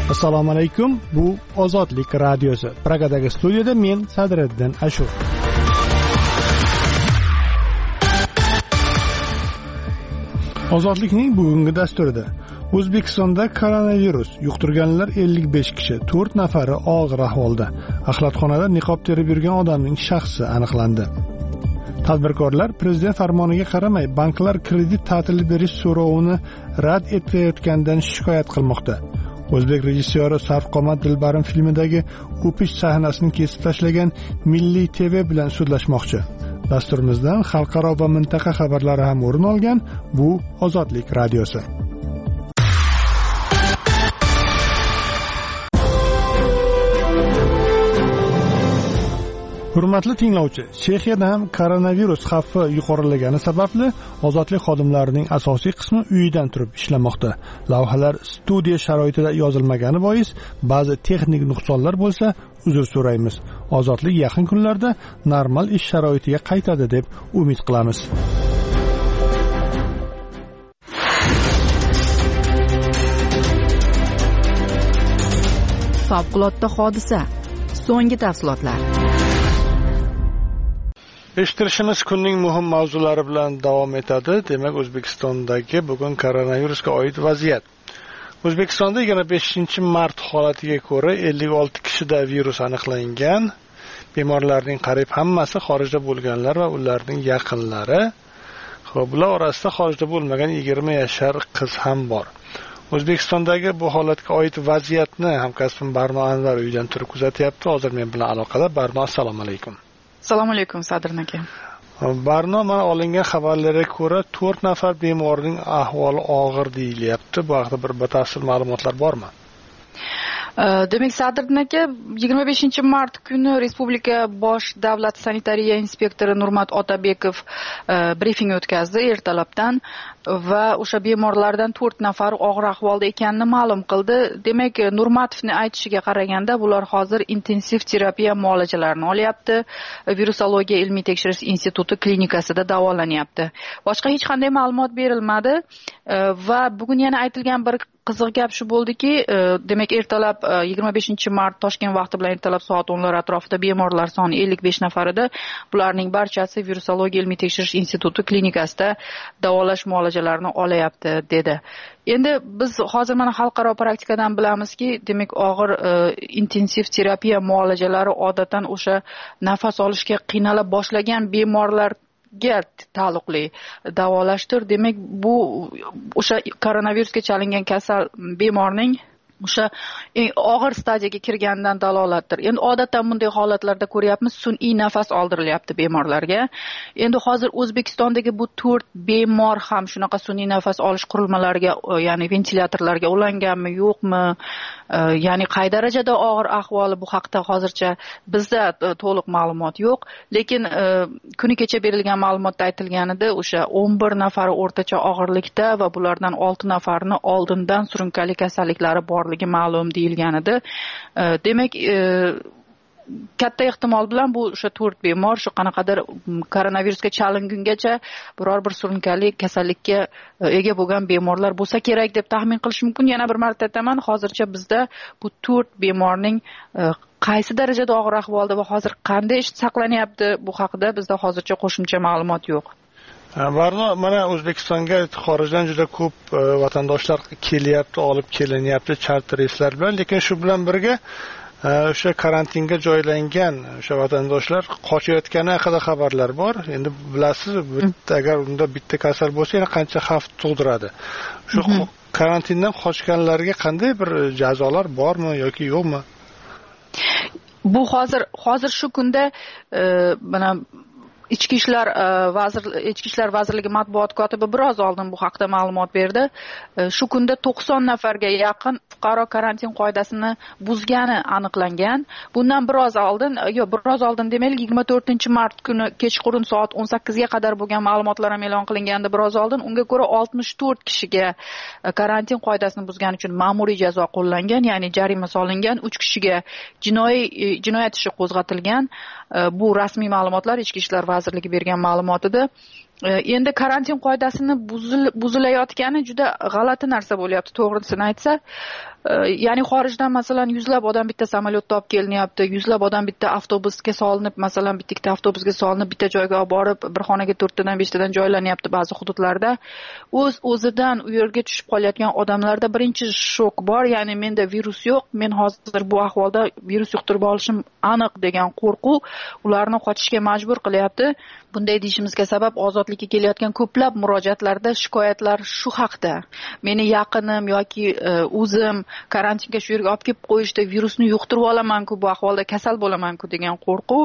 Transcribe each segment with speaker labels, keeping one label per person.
Speaker 1: Assalomu alaykum. Bu Ozodlik radiosi. Pragadagi studiyada men Sadriddin Ashur. Ozodlikning bugungi dasturida O'zbekistonda koronavirus yuqtirganlar 55 kishi, 4 nafari og'ir ahvolda. Axlatxonada niqob terib yurgan odamning shaxsi aniqlandi. Tadbirkorlar prezident farmoniga qaramay banklar kredit ta'tili berish so'rovini rad etayotganidan shikoyat qilmoqda. O'zbek rejissyori Sarvqomat Dilbarim filmidagi o'pish sahnasini kesib tashlagan Milliy TV bilan sudlashmoqchi. Dasturimizdan xalqaro va mintaqa xabarlari ham o'rin olgan. Bu Ozodlik radiosi. Hurmatli tinglovchi, Chexiyada ham koronavirus xavfi yuqorilagani sababli ozodlik xodimlarining asosiy qismi uyidan turib ishlamoqda. Lavhalar studiya sharoitida yozilmagani bois ba'zi texnik nuqsonlar bo'lsa, uzr so'raymiz. Ozodlik yaqin kunlarda normal ish sharoitiga qaytadi deb umid qilamiz.
Speaker 2: Favqulodda hodisa. So'nggi tafsilotlar.
Speaker 1: Eshittirishimiz kunning muhim mavzulari bilan davom etadi. Demak, O'zbekistondagi bugun koronavirusga oid vaziyat. O'zbekistonda 25-mart holatiga ko'ra 56 kishida virus aniqlangan. Bemorlarning qariyb hammasi xorijda bo'lganlar va ularning yaqinlari. Xo'p, ular orasida xorijda bo'lmagan 20 yashar qiz ham bor. O'zbekistondagi bu holatga oid vaziyatni hamkasbim Barno Anvar uydan turib kuzatyapti. Hozir men bilan aloqada. Barno, assalomu alaykum.
Speaker 2: Assalomu alaykum Sadrin aka.
Speaker 1: Barno, mana olingan xabarlarga ko'ra 4 nafar bemorning ahvoli og'ir deyilyapti. Bu haqida bir batafsil ma'lumotlar bormi?
Speaker 2: Demak, Sadrin aka, 25-mart kuni Respublika bosh davlat sanitariya inspektori Nurmat Otabekov brifing o'tkazdi ertalabdan va o'sha bemorlardan 4 nafar og'ir ahvolda ekanini ma'lum qildi. Demak, Nurmatovning aytishiga qaraganda, bular hozir intensiv terapiya muolajalarini olyapti. Virusologiya ilmiy tekshirish instituti klinikasida davolanyapti. Boshqa hech qanday ma'lumot berilmadi va bugun yana aytilgan bir qiziq gap shu bo'ldiki, demak ertalab 25-mart Toshkent vaqti bilan ertalab soat 10lar atrofida bemorlar soni 55 nafar edi. Bularning barchasi Virusologiya ilmiy tekshirish instituti klinikasida davolash muolajalarini olyapti dedi. Endi biz hozir mana xalqaro praktikadan bilamizki, demak og'ir intensiv terapiya muolajalari odatdan o'sha nafas olishga qiynala boshlagan bemorlar taalluqli davolashdir. Demak, bu o'sha koronavirusga chalingan kasal bemorning o'sha eng og'ir stajiyaga kirganidan dalolatdir. Endi odatda bunday holatlarda ko'ryapmiz, sun'iy nafas oldirilyapti bemorlarga. Endi hozir O'zbekistondagi bu 4 bemor ham shunaqa sun'iy nafas olish qurilmalariga, ya'ni ventilyatorlarga ulanganmi, yo'qmi? Ya'ni qay darajada og'ir ahvoli, bu haqda hozircha bizda to'liq ma'lumot yo'q. Lekin kuni kecha berilgan ma'lumotda aytilganida o'sha 11 nafari o'rtacha og'irlikda va bulardan 6 nafarini oldindan surunkali kasalliklari borligi ma'lum deyilgan edi. Demak, katta ehtimol bilan bu o'sha 4 bemor shu qanaqadir koronavirusga chalingungacha biror bir surunkali kasallikka ega bo'lgan bemorlar bo'lsa kerak deb taxmin qilish mumkin. Yana bir marta aytaman, hozircha bizda bu 4 bemorning qaysi darajada og'ir ahvolda va hozir qanday saqlanyapti, bu haqida bizda hozircha qo'shimcha ma'lumot yo'q.
Speaker 1: Barno, mana O'zbekistonga xorijdan juda ko'p vatandoshlar kelyapti, olib kelinyapti charter reyslar bilan, lekin shu bilan birga o'sha karantinga joylangan o'sha vatandoshlar qochayotgani haqida xabarlar bor. Endi bilasiz, agar unda bitta kasal bo'lsa, yana qancha xavf tug'diradi. Shu karantindan qochganlarga qanday bir jazolar bormi yoki yo'qmi?
Speaker 2: Bu hozir shu kunda mana Ichki ishlar vazirligi matbuot kotibi biroz oldin bu haqda ma'lumot berdi. Shu kunda 90 nafarga yaqin fuqaro karantin qoidasini buzgani aniqlangan. Bundan biroz oldin demaylik 24-mart kuni kechqurun soat 18 ga qadar bo'lgan ma'lumotlar ham e'lon qilingandi biroz oldin. Unga ko'ra 64 kishiga karantin qoidasini buzgani uchun ma'muriy jazo qo'llangan, ya'ni jarima solingan. 3 kishiga jinoyat ishi qo'zg'atilgan. Bu rasmiy ma'lumotlar Ichki ishlar vazirligi bergan ma'lumot edi. endi karantin qoidasini buzilayotgani juda g'alati narsa bo'lyapti, to'g'risini aytsa. Ya'ni xorijdan masalan yuzlab odam bitta samolyotda olib kelinyapti, yuzlab odam bitta avtobusga solinib, masalan bitta avtobusga solinib bitta joyga olib borib, bir xonaga 4 tadan 5 tadan joylanyapti ba'zi hududlarda. O'zidan u yerga tushib qolayotgan odamlarda birinchi shok bor, ya'ni menda virus yo'q, men hozir bu ahvolda virus yuqtirib olishim aniq degan qo'rquv ularni qochishga majbur qilyapti. Bunday deyishimizga sabab ozodlikka kelayotgan ko'plab murojaatlarda shikoyatlar shu haqda. Meni yaqinim yoki o'zim karantinga shu yerga olib kelib qo'yishdi, virusni yuqtirib olaman-ku, bu ahvolda kasal bo'laman-ku degan qo'rquv.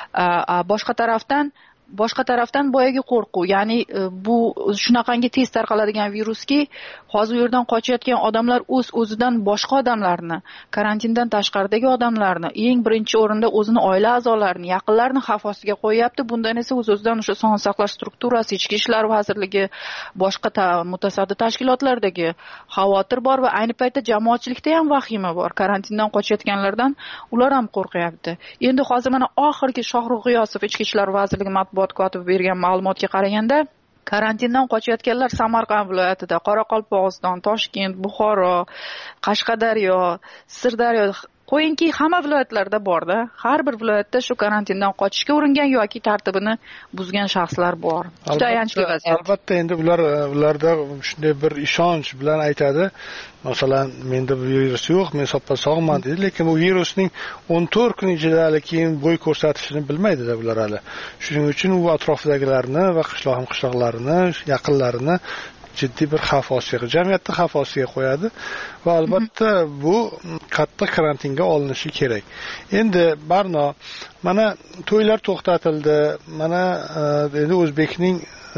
Speaker 2: Boshqa tarafdan boyagi qo'rquv, ya'ni bu shunaqangi tez tarqaladigan viruski, hozir u yerdan qochayotgan odamlar o'zidan boshqa odamlarni, karantindan tashqaridagi odamlarni, eng birinchi o'rinda o'zini oila a'zolarini, yaqinlarini xavf ostiga qo'yapti. Bundan esa o'z-o'zidan o'sha sog'liqni saqlash strukturasi, Ichki ishlar vazirligi, boshqa mutasaddi tashkilotlardagi xavotir bor va ayni paytda jamoatchilikda ham vahima bor. Karantindan qochayotganlardan ular ham qo'rqyapti. Endi hozir mana oxirgi Shohrux G'iyosov Ichki ishlar vazirligi matbuot kotibi bergan ma'lumotga qaraganda, karantindan qochayotganlar Samarqand viloyatida, Qoraqalpog'iston, Toshkent, Buxoro, Qashqadaryo, Sirdaryo, qo'yingki hamma viloyatlarda borda. Har bir viloyatda shu karantindan qochishga uringan yoki tartibini buzgan shaxslar bor. Juda ayanchli vaziyat.
Speaker 1: Albatta endi ularda shunday bir ishonch bilan aytadi. Masalan, menda bu virus yo'q, men soppa-sog'man deydi, lekin bu virusning 14 kun ichida keyin bo'y ko'rsatishini bilmaydi-da ular hali. Shuning uchun u atrofidagilarni va qishloqlarini, yaqinlarini jiddiy bir xavf ostiga, jamiyatni xavf ostiga qo'yadi va albatta bu qattiq karantinga olinishi kerak. Endi Barno, mana to'ylar to'xtatildi, mana endi O'zbekning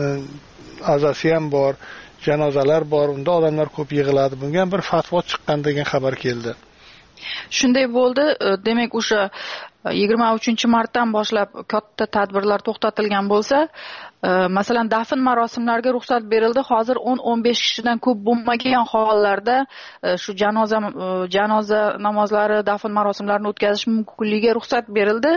Speaker 1: azasi ham bor, janozalar bor, unda odamlar ko'p yig'iladi. Bunga bir fatvo chiqqan degan xabar keldi.
Speaker 2: Shunday bo'ldi. Demak, o'sha 23-martdan boshlab katta tadbirlar to'xtatilgan bo'lsa, masalan dafn marosimlariga ruxsat berildi. Hozir 10-15 kishidan ko'p bo'lmagan hollarda shu janoza namozlari, dafn marosimlarini o'tkazish mumkinligiga ruxsat berildi.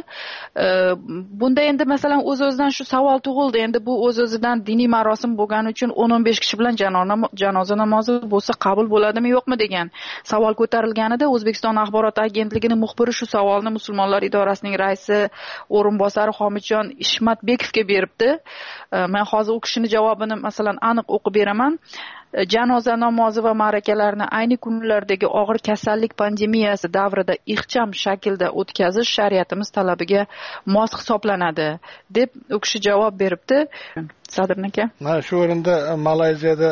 Speaker 2: Bunda endi masalan o'z-o'zidan shu savol tug'ildi. Endi bu o'z-o'zidan diniy marosim bo'lgani uchun 10-15 kishi bilan janoza namozi bo'lsa qabul bo'ladimi, yo'qmi degan savol ko'tarilganida O'zbekiston axborot agentligining muxbiri shu savolni Musulmonlar idorasining raisi o'rinbosari Homidjon Ishmatbekovga beribdi. Men hozir u kishining javobini masalan aniq o'qib beraman. Janoza namozi va ma'rakalarni ayni kunlardagi og'ir kasallik pandemiyasi davrida ixcham shaklda o'tkazish shariatimiz talabiga mos hisoblanadi deb u kishi javob beribdi. Sadirn aka.
Speaker 1: Mana shu o'rinda Malayziyada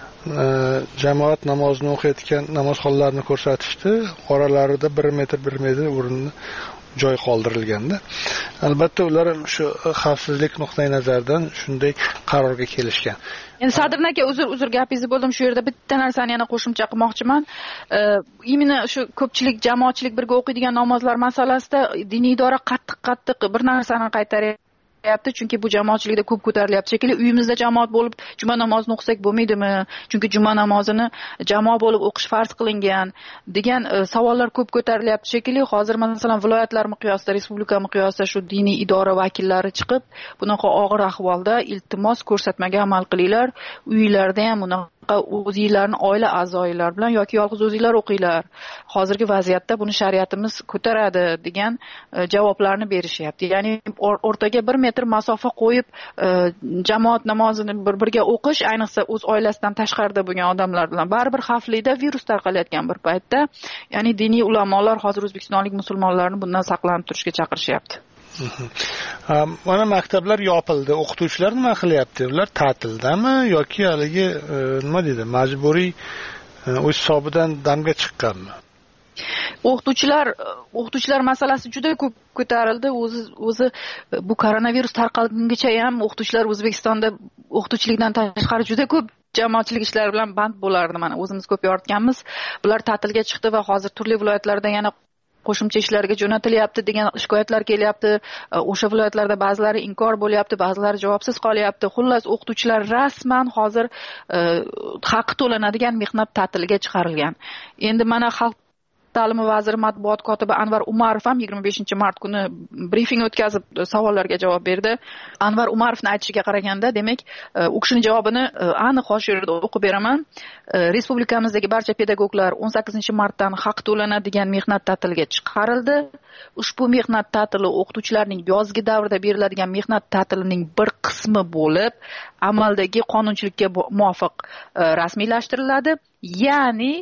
Speaker 1: jamoat namozini o'qiyotgan namozxonlarni ko'rsatishdi. Oralarida 1 metr o'rinni joy qoldirilganda. Albatta ular shu xavfsizlik nuqtai nazaridan shunday qarorga kelishgan.
Speaker 2: Endi Sadirn aka, uzr gapingizni bo'ldim. Shu yerda bitta narsani yana qo'shimcha qilmoqchiman. Imini shu ko'pchilik jamoatchilik birga o'qiydigan namozlar masalasida diniy idora qattiq bir narsani qaytaryapti. Chunki bu jamoatchilikda ko'p ko'tarilyapti. Shekilli uyimizda jamoat bo'lib juma namozini o'qisak bo'lmaydimi? Chunki juma namozini jamoat bo'lib o'qish farz qilingan degan savollar ko'p ko'tarilyapti. Shekilli hozir masalan viloyatlar miqyosida, respublika miqyosida shu diniy idora vakillari chiqib, bunaqa og'ir ahvolda iltimos ko'rsatmaga amal qilinglar. Uylarda ham bunaqa o'zingizlarning oila a'zolar bilan yoki yolg'iz o'zingizlar o'qinglar. Hozirgi vaziyatda buni shariatimiz ko'taradi degan javoblarni berishyapti. Ya'ni o'rtaga 1 metr masofa qo'yib jamoat namozini birga o'qish, ayniqsa o'z oilasidan tashqarida bo'lgan odamlar bilan baribir xavflida, virus tarqalayotgan bir paytda. Ya'ni diniy ulamolar hozir o'zbekistonlik musulmonlarni bundan saqlanib turishga chaqirishyapti.
Speaker 1: Mana maktablar yopildi. O'qituvchilar nima qilyapti? Ular ta'tildami yoki haligi nima deydi, majburiy o'z hisobidan damga chiqqanmi?
Speaker 2: O'qituvchilar masalasi juda ko'p ko'tarildi. O'zi bu koronavirus tarqalgungacha ham o'qituvchilar O'zbekistonda o'qituvchilikdan tashqari juda ko'p jamoatchilik ishlari bilan band bo'lardi. Mana o'zimiz ko'p yoritganmiz. Bular ta'tilga chiqdi va hozir turli viloyatlarda yana qo'shimcha ishlarga jo'natilyapti degan shikoyatlar kelyapti. O'sha viloyatlarda ba'zilari inkor bo'lyapti, ba'zilari javobsiz qolyapti. Xullas, o'qituvchilar rasman hozir haqqi to'lanadigan mehnat ta'tiliga chiqarilgan. Endi mana xalq ta'limi vaziri matbuot kotibi Anvar Umarov ham 25-mart kuni brifing o'tkazib savollarga javob berdi. Anvar Umarovning aytishiga qaraganda, demak, u kishining javobini aniq hozir yerda o'qib beraman. Respublikamizdagi barcha pedagoglar 18-martdan haq to'lanadigan mehnat ta'tiliga chiqarildi. Ushbu mehnat ta'tili o'qituvchilarning yozgi davrda beriladigan mehnat ta'tilining bir qismi bo'lib, amaldagi qonunchilikka muvofiq rasmiylashtiriladi. Ya'ni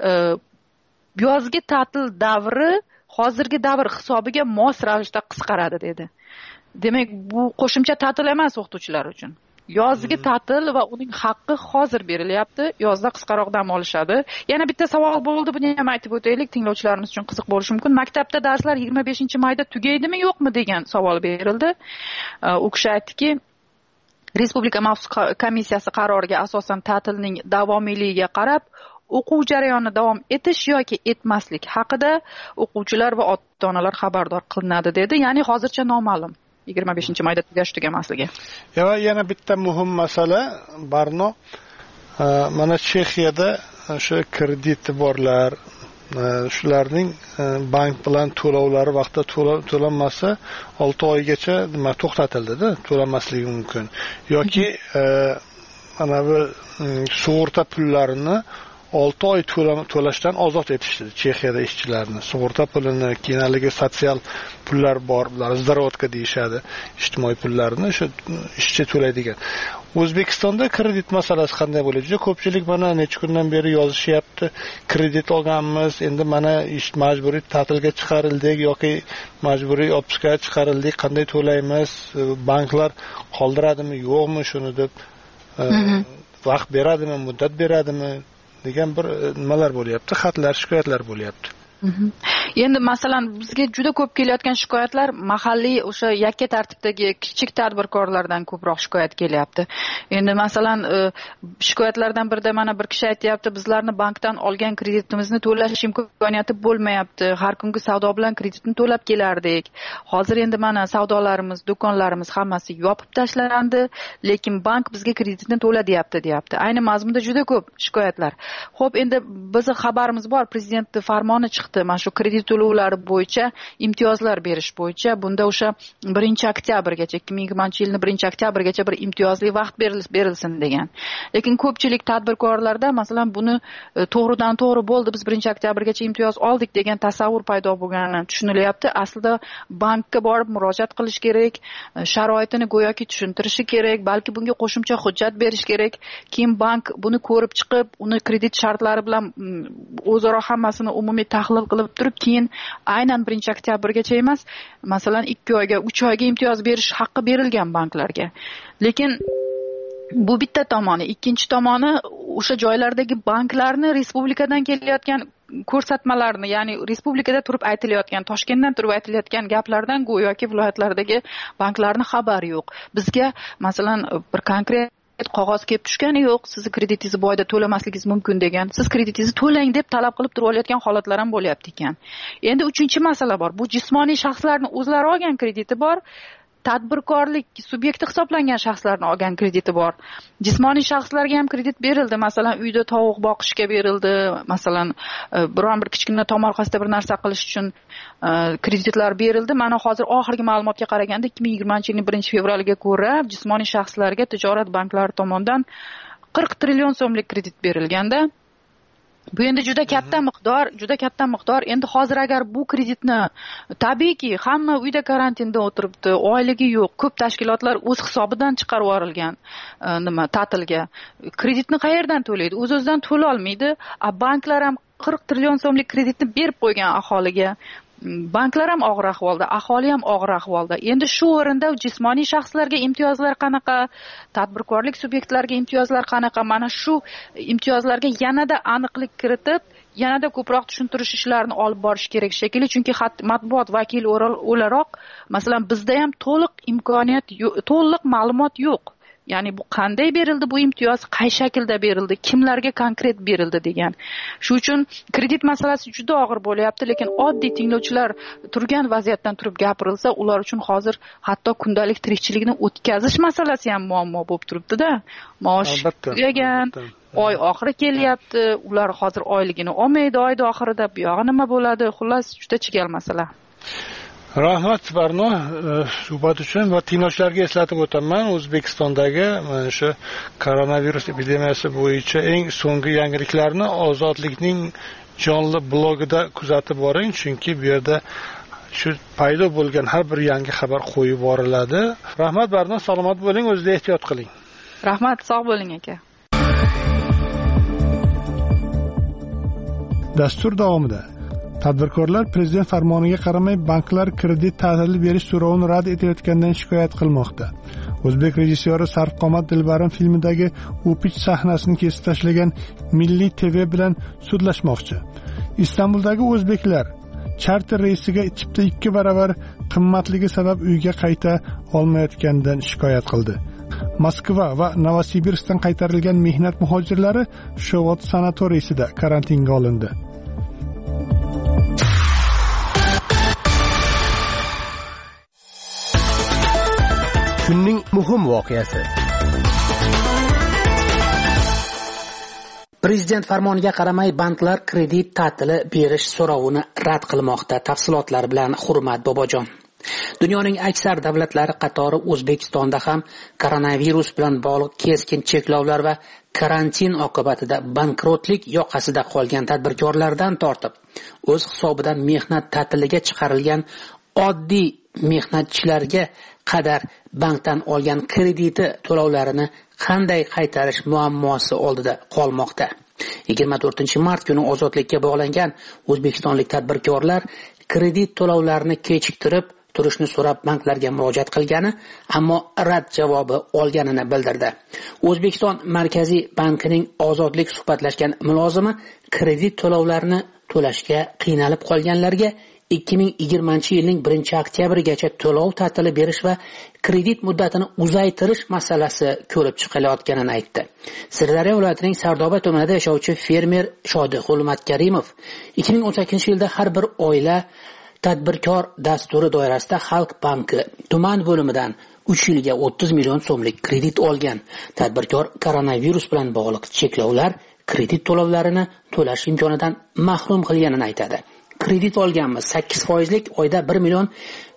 Speaker 2: yozgi ta'til davri hozirgi davr hisobiga mos ravishda qisqaradi dedi. Demak, bu qo'shimcha ta'til emas o'qituvchilar uchun. Yozgi ta'til va uning haqqi hozir berilyapti. Yozda qisqaroq dam olishadi. Yana bitta savol bo'ldi, buni ham aytib o'taylik, tinglovchilarimiz uchun qiziq bo'lishi mumkin. Maktabda darslar 25-mayda tugaydimi, yo'qmi degan savol berildi. U kishi aytdiki, Respublika maxsus komissiyasi qaroriga asosan ta'tilning davomiyligiga qarab o'quv jarayoni davom etish yoki etmaslik haqida o'quvchilar va ota-onalar xabardor qilinadi dedi. Ya'ni hozircha noma'lum 25-mayda tugamasligi.
Speaker 1: Yana bitta muhim masala Barno, mana Chexiyada o'sha krediti borlar, shularning bank bilan to'lovlari vaqtida to'lanmasa 6 oygacha to'xtatildi-da, to'lanmasligi mumkin. Yoki mana bu sug'urta pullarini 6 oy to'lashdan ozod etishdi Chexiyada ishchilarni. Sug'urta pulini, keyin haligi sotsial pullar bor, bular zdarovodka deyishadi, ijtimoiy pullarni o'sha ishchi to'laydigan. O'zbekistonda kredit masalasi qanday bo'ladi? Juda ko'pchilik mana necha kundan beri yozishyapti, kredit olganmiz, endi mana majburiy ta'tilga chiqarildik yoki majburiy otpuskaga chiqarildik, qanday to'laymiz? Banklar qoldiradimi, yo'qmi shuni deb vaqt beradimi, muddat beradimi degan bir nimalar bo'lyapti, xatlar, shikoyatlar bo'lyapti.
Speaker 2: Endi masalan bizga juda ko'p kelayotgan shikoyatlar mahalliy o'sha yakka tartibdagi kichik tadbirkorlardan ko'proq shikoyat kelyapti. Endi masalan shikoyatlardan birida mana bir kishi aytayapti, bizlarni bankdan olgan kreditimizni to'lash imkoniyati bo'lmayapti. Har kungi savdo bilan kreditni to'lab kelardik. Hozir endi mana savdolarimiz, do'konlarimiz hammasi yopib tashlandi, lekin bank bizga kreditni to'la deyapti. Ayni mazmunda juda ko'p shikoyatlar. Xo'p, endi bizning xabarimiz bor, prezidentning farmoni chiqdi. Mana shu kredit to'lovlari bo'yicha imtiyozlar berish bo'yicha, bunda o'sha 1-oktyabrgacha 2020-yilning 1-oktyabrgacha bir imtiyozli vaqt berilsin degan. Lekin ko'pchilik tadbirkorlarda masalan buni to'g'ridan to'g'ri bo'ldi, biz 1-oktyabrgacha imtiyoz oldik degan tasavvur paydo bo'lgani tushunilyapti. Aslida bankka borib murojaat qilish kerak, sharoitini go'yoki tushuntirishi kerak, balki bunga qo'shimcha hujjat berish kerak. Keyin bank buni ko'rib chiqib, uni kredit shartlari bilan o'zaro hammasini umumiy tahlil qilib turib, keyin aynan 1-oktyabrgacha emas, masalan 2 oyga, 3 oyga imtiyoz berish haqqi berilgan banklarga. Lekin bu bitta tomoni, ikkinchi tomoni o'sha joylardagi banklarni respublikadan kelayotgan ko'rsatmalarni, ya'ni respublikada turib aytilayotgan, Toshkentdan turib aytilayotgan gaplardan go'yoki viloyatlardagi banklarni xabari yo'q. Bizga masalan bir konkret qog'oz kelib tushgani yo'q, sizni kreditingizni bu oyda to'lamasligingiz mumkin degan. Siz kreditingizni to'lang deb talab qilib turib olayotgan holatlar ham bo'lyapti ekan. Endi uchinchi masala bor. Bu jismoniy shaxslarning o'zlari olgan krediti bor. Tadbirkorlik subyekti hisoblangan shaxslarning olgan krediti bor. Jismoniy shaxslarga ham kredit berildi. Masalan, uyda tovuq boqishga berildi. Masalan, biron bir kichkina tomorqasida bir narsa qilish uchun kreditlar berildi. Mana hozir oxirgi ma'lumotga qaraganda 2020-yilning 1-fevraliga ko'ra jismoniy shaxslarga tijorat banklari tomonidan 40 trillion so'mlik kredit berilganda, bu endi juda katta miqdor. Endi hozir agar bu kreditni tabiiyki hamma uyda karantinda o'tiribdi, oyligi yo'q, ko'p tashkilotlar o'z hisobidan chiqarib yuborilgan ta'tilga. Kreditni qayerdan to'laydi? O'z-o'zidan to'la olmaydi. Banklar ham 40 trillion so'mlik kreditni berib qo'ygan aholiga. Banklar ham og'ir ahvolda, aholi ham og'ir ahvolda. Endi shu o'rinda jismoniy shaxslarga imtiyozlar qanaqa, tadbirkorlik subyektlariga imtiyozlar qanaqa? Mana shu imtiyozlarga yanada aniqlik kiritib, yanada ko'proq tushuntirish ishlarini olib borish kerak shekilli, chunki matbuot vakili o'laroq, masalan, bizda ham to'liq imkoniyat, to'liq ma'lumot yo'q. Ya'ni bu qanday berildi, bu imtiyoz qay shaklda berildi, kimlarga konkret berildi degan. Shu uchun kredit masalasi juda og'ir bo'lyapti, lekin oddiy tinglovchilar turgan vaziyatdan turib gapirilsa, ular uchun hozir hatto kundalik tirikchilikni o'tkazish masalasi ham muammo bo'lib turibdi-da. Maosh tugagan, oy oxiri kelyapti, ular hozir oyligini olmaydi oyda oxirida, bu yog'i nima bo'ladi? Xullas, juda chigal masala.
Speaker 1: Rahmat Barno suhbat uchun va tinglovchilarga eslatib o'taman, O'zbekistondagi mana shu koronavirus epidemiyasi bo'yicha eng so'nggi yangiliklarni Ozodlikning jonli blogida kuzatib boring, chunki bu yerda shu paydo bo'lgan har bir yangi xabar qo'yib boriladi. Rahmat Barno, salomat bo'ling, o'zingizga ehtiyot qiling.
Speaker 2: Rahmat, sog' bo'ling aka.
Speaker 1: Dastur davomida tadbirkorlar prezident farmoniga qaramay banklar kredit ta'tili berish so'rovini rad etayotganidan shikoyat qilmoqda. O'zbek rejissyori Sarvqomat Dilbarim filmidagi o'pich sahnasini kesib tashlagan Milliy TV bilan sudlashmoqchi. Istanbuldagi o'zbeklar charter reysiga chipta 2 baravar qimmatligi sabab uyga qayta olmayotganidan shikoyat qildi. Moskva va Novosibirskdan qaytarilgan mehnat muhojirlari Shovot sanatoriysida karantinga olindi.
Speaker 3: Kunning muhim voqeasi. Prezident farmoniga qaramay banklar kredit ta'tili berish so'rovini rad qilmoqda. Tafsilotlar bilan Hurmat Bobojon. Dunyoning aksar davlatlari qatori O'zbekistonda ham koronavirus bilan bog'liq keskin cheklovlar va karantin oqibatida bankrotlik yoqasida qolgan tadbirkorlardan tortib, o'z hisobidan mehnat ta'tiliga chiqarilgan oddiy mehnatchilarga qadar bankdan olgan krediti to'lovlarini qanday qaytarish muammosi oldida qolmoqda. 24-mart kuni ozodlikka bog'langan o'zbekistonlik tadbirkorlar kredit to'lovlarini kechiktirib turishni so'rab banklarga murojaat qilgani, ammo rad javobi olganini bildirdi. O'zbekiston Markaziy bankining ozodlik suhbatlashgan mulozimi kredit to'lovlarini to'lashga qiynalib qolganlarga 2020-yilning 1-oktyabrigacha to'lov ta'tili berish va kredit muddatini uzaytirish masalasi ko'rib chiqilayotganini aytdi. Sirdaryo viloyatining Sardoba tumanida yashovchi fermer Shodixul Matkarimov 2018-yilda har bir oila tadbirkor dasturi doirasida Xalq banki tuman bo'limidan 3 yilga 30 million so'mlik kredit olgan. Tadbirkor koronavirus bilan bog'liq cheklovlar kredit to'lovlarini to'lash imkonidan mahrum qilganini aytadi. Kredit olganmiz, 8%lik oyda 1 million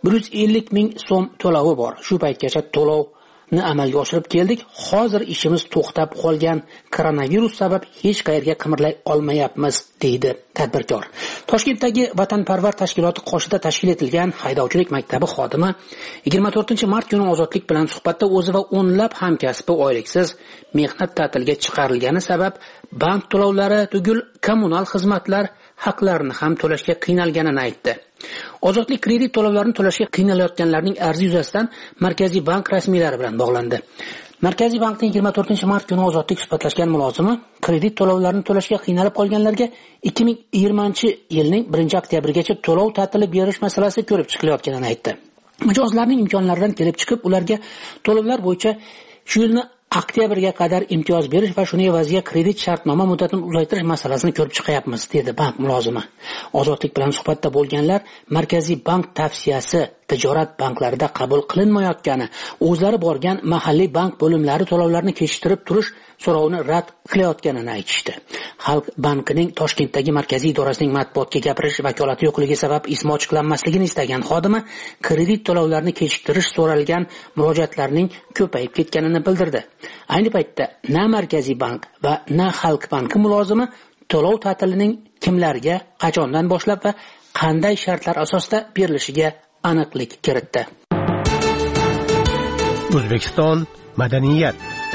Speaker 3: 150 ming so'm to'lovi bor. Shu paytgacha to'lovni amalga oshirib keldik. Hozir ishimiz to'xtab qolgan. Koronavirus sabab hech qayerga qimirlay olmayapmiz, deydi tadbirkor. Toshkentdagi Vatanparvar tashkiloti qoshida tashkil etilgan haydovchilik maktabi xodimi 24-mart kuni ozodlik bilan suhbatda o'zi va o'nlab hamkasbi oyliksiz mehnat ta'tiliga chiqarilgani sabab bank to'lovlari tugul kommunal xizmatlar haqlarini ham to'lashga qiynalganini aytdi. Ozodlik kredit to'lovlarini to'lashga qiynalayotganlarning arzi yuzasidan Markaziy bank rasmiylari bilan bog'landi. Markaziy bankning 24-mart kuni ozodlik suhbatlashgan mulozimi kredit to'lovlarini to'lashga qiynalib qolganlarga 2020-yilning 1-oktyabrigacha to'lov ta'tili berish masalasi ko'rib chiqilayotganini aytdi. Mijozlarning imkonlaridan kelib chiqib, ularga to'lovlar bo'yicha shu yilni oktyabrga qadar imtiyoz berish va shuni evaziga kredit shartnoma muddatini uzaytirish masalasini ko'rib chiqyapmiz, dedi bank mulozimi. Ozodlik bilan suhbatda bo'lganlar Markaziy bank tavsiyasi tijorat banklarida qabul qilinmayotgani, o'zlari borgan mahalliy bank bo'limlari to'lovlarni kechiktirib turish so'rovini rad qilayotganini aytishdi. Xalq bankining Toshkentdagi markaziy idorasining matbuotga gapirish vakolati yo'qligi sabab ismi ochiqlanmasligini istagan xodimi kredit to'lovlarini kechiktirish so'ralgan murojaatlarning ko'payib ketganini bildirdi. Ayni paytda na Markaziy bank va na Xalq banki mulozimi to'lov ta'tilining kimlarga, qachondan boshlab va qanday shartlar asosida berilishiga aniqlik kiritdi. O'zbekiston madaniyat.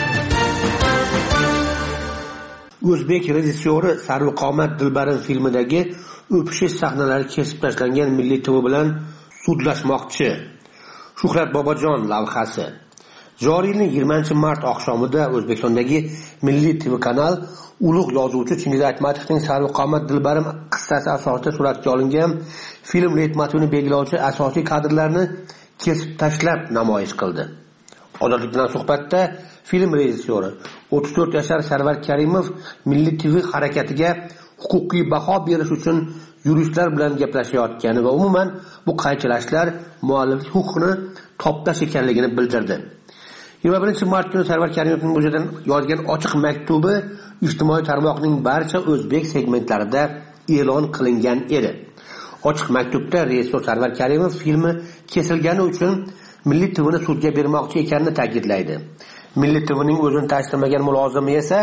Speaker 4: O'zbek rejissyori Sarvqomat Dilbarim filmidagi o'pishish sahnalari kesib tashlangan Milliy TV bilan sudlashmoqchi. Shuhrat Bobojon lavhasi. Joriy yilning 20-mart oqshomida O'zbekistondagi Milliy TV kanal ulug' yozuvchi Chingiz Aytmatovning Sarvqomat Dilbarim qissasi asosida suratga olingan film leitmotivini belgilovchi asosiy kadrlarni kesib tashlab namoyish qildi. Ozodlik bilan suhbatda film rejissyori 34 yashar Sarvar Karimov Milliy TV harakatiga huquqiy baho berish uchun yuristlar bilan gaplashayotgani va umuman bu qaychilashlar mualliflik huquqini toptash ekanligini bildirdi. 21-mart kuni Sarvar Karimovning o'zidan yozgan ochiq maktubi ijtimoiy tarmoqning barcha o'zbek segmentlarida e'lon qilingan edi. Ochiq maktubda rejissor Sarvar Karimov filmi kesilgani uchun Milliy TVni sudga bermoqchi ekanini ta'kidlaydi. Milliy TVning o'zini tasdiqlamagan mulozimi esa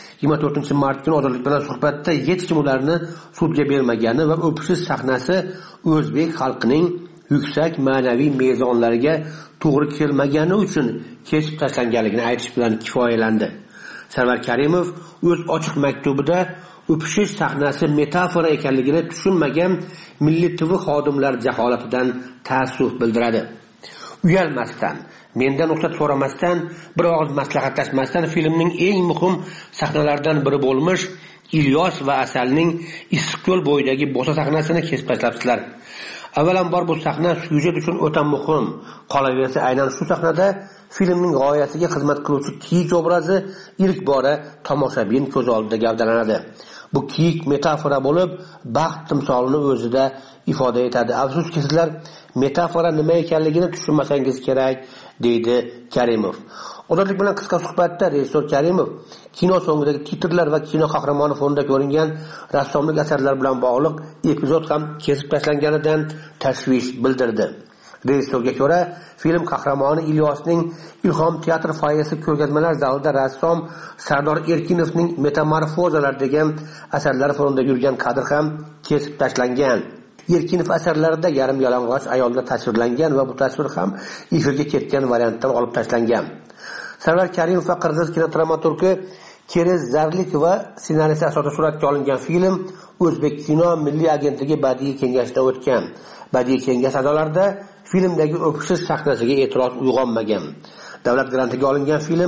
Speaker 4: 24-mart kuni Ozodlik bilan suhbatda hech kim ularni sudga bermagani va o'pishish sahnasi o'zbek xalqining yuksak ma'naviy mezonlariga to'g'ri kelmagani uchun kesib tashlanganligini aytish bilan kifoyalandi. Sarvar Karimov o'z ochiq maktubida o'pishish sahnasi metafora ekanligini tushunmagan Milliy TV xodimlar jaholatidan ta'assuf bildiradi. Uyalmasdan, mendan ruxsat so'ramasdan, bir og'iz maslahatlashmasdan filmning eng muhim sahnalaridan biri bo'lmish Ilyos va Asalning Issiqko'l bo'yidagi bo'sa sahnasini kesib tashlabsizlar. Avvalambor bu sahna syujet uchun o'ta muhim. Qolaversa, aynan shu sahnada filmning g'oyasiga xizmat qiluvchi kiyik obrazi ilk bora tomoshabin ko'z oldida gavdalanadi. Bu kiyik metafora bo'lib, baxt timsolini o'zida ifoda etadi. Afsuski sizlar metafora nima ekanligini tushunmasangiz kerak, deydi Karimov. Ozodlik bilan qisqa suhbatda rejissor Karimov kino so'ngidagi titrlar va kino qahramoni fonida ko'ringan rassomlik asarlar bilan bog'liq epizod ham kesib tashlanganidan tashvish bildirdi. Rejissorga ko'ra, film qahramoni Ilyosning Ilhom teatr foyesi ko'rgazmalar zalida rassom Sardor Erkinovning Metamorfozalar degan asarlar fonida yurgan kadr ham kesib tashlangan. Erkinov asarlarida yarim yalang'och ayollar tasvirlangan va bu tasvir ham efirga ketgan variantdan olib tashlangan. Sarvar Karimov va qirg'iz kinodramaturgi Kerez Zarlikova ssenariysi asosida suratga olingan film O'zbek kino milliy agentligi badiiy kengashida o'tgan. Badiiy kengash a'zolarida filmdagi o'pishish sahnasiga e'tiroz uyg'onmagan. Davlat grantiga olingan film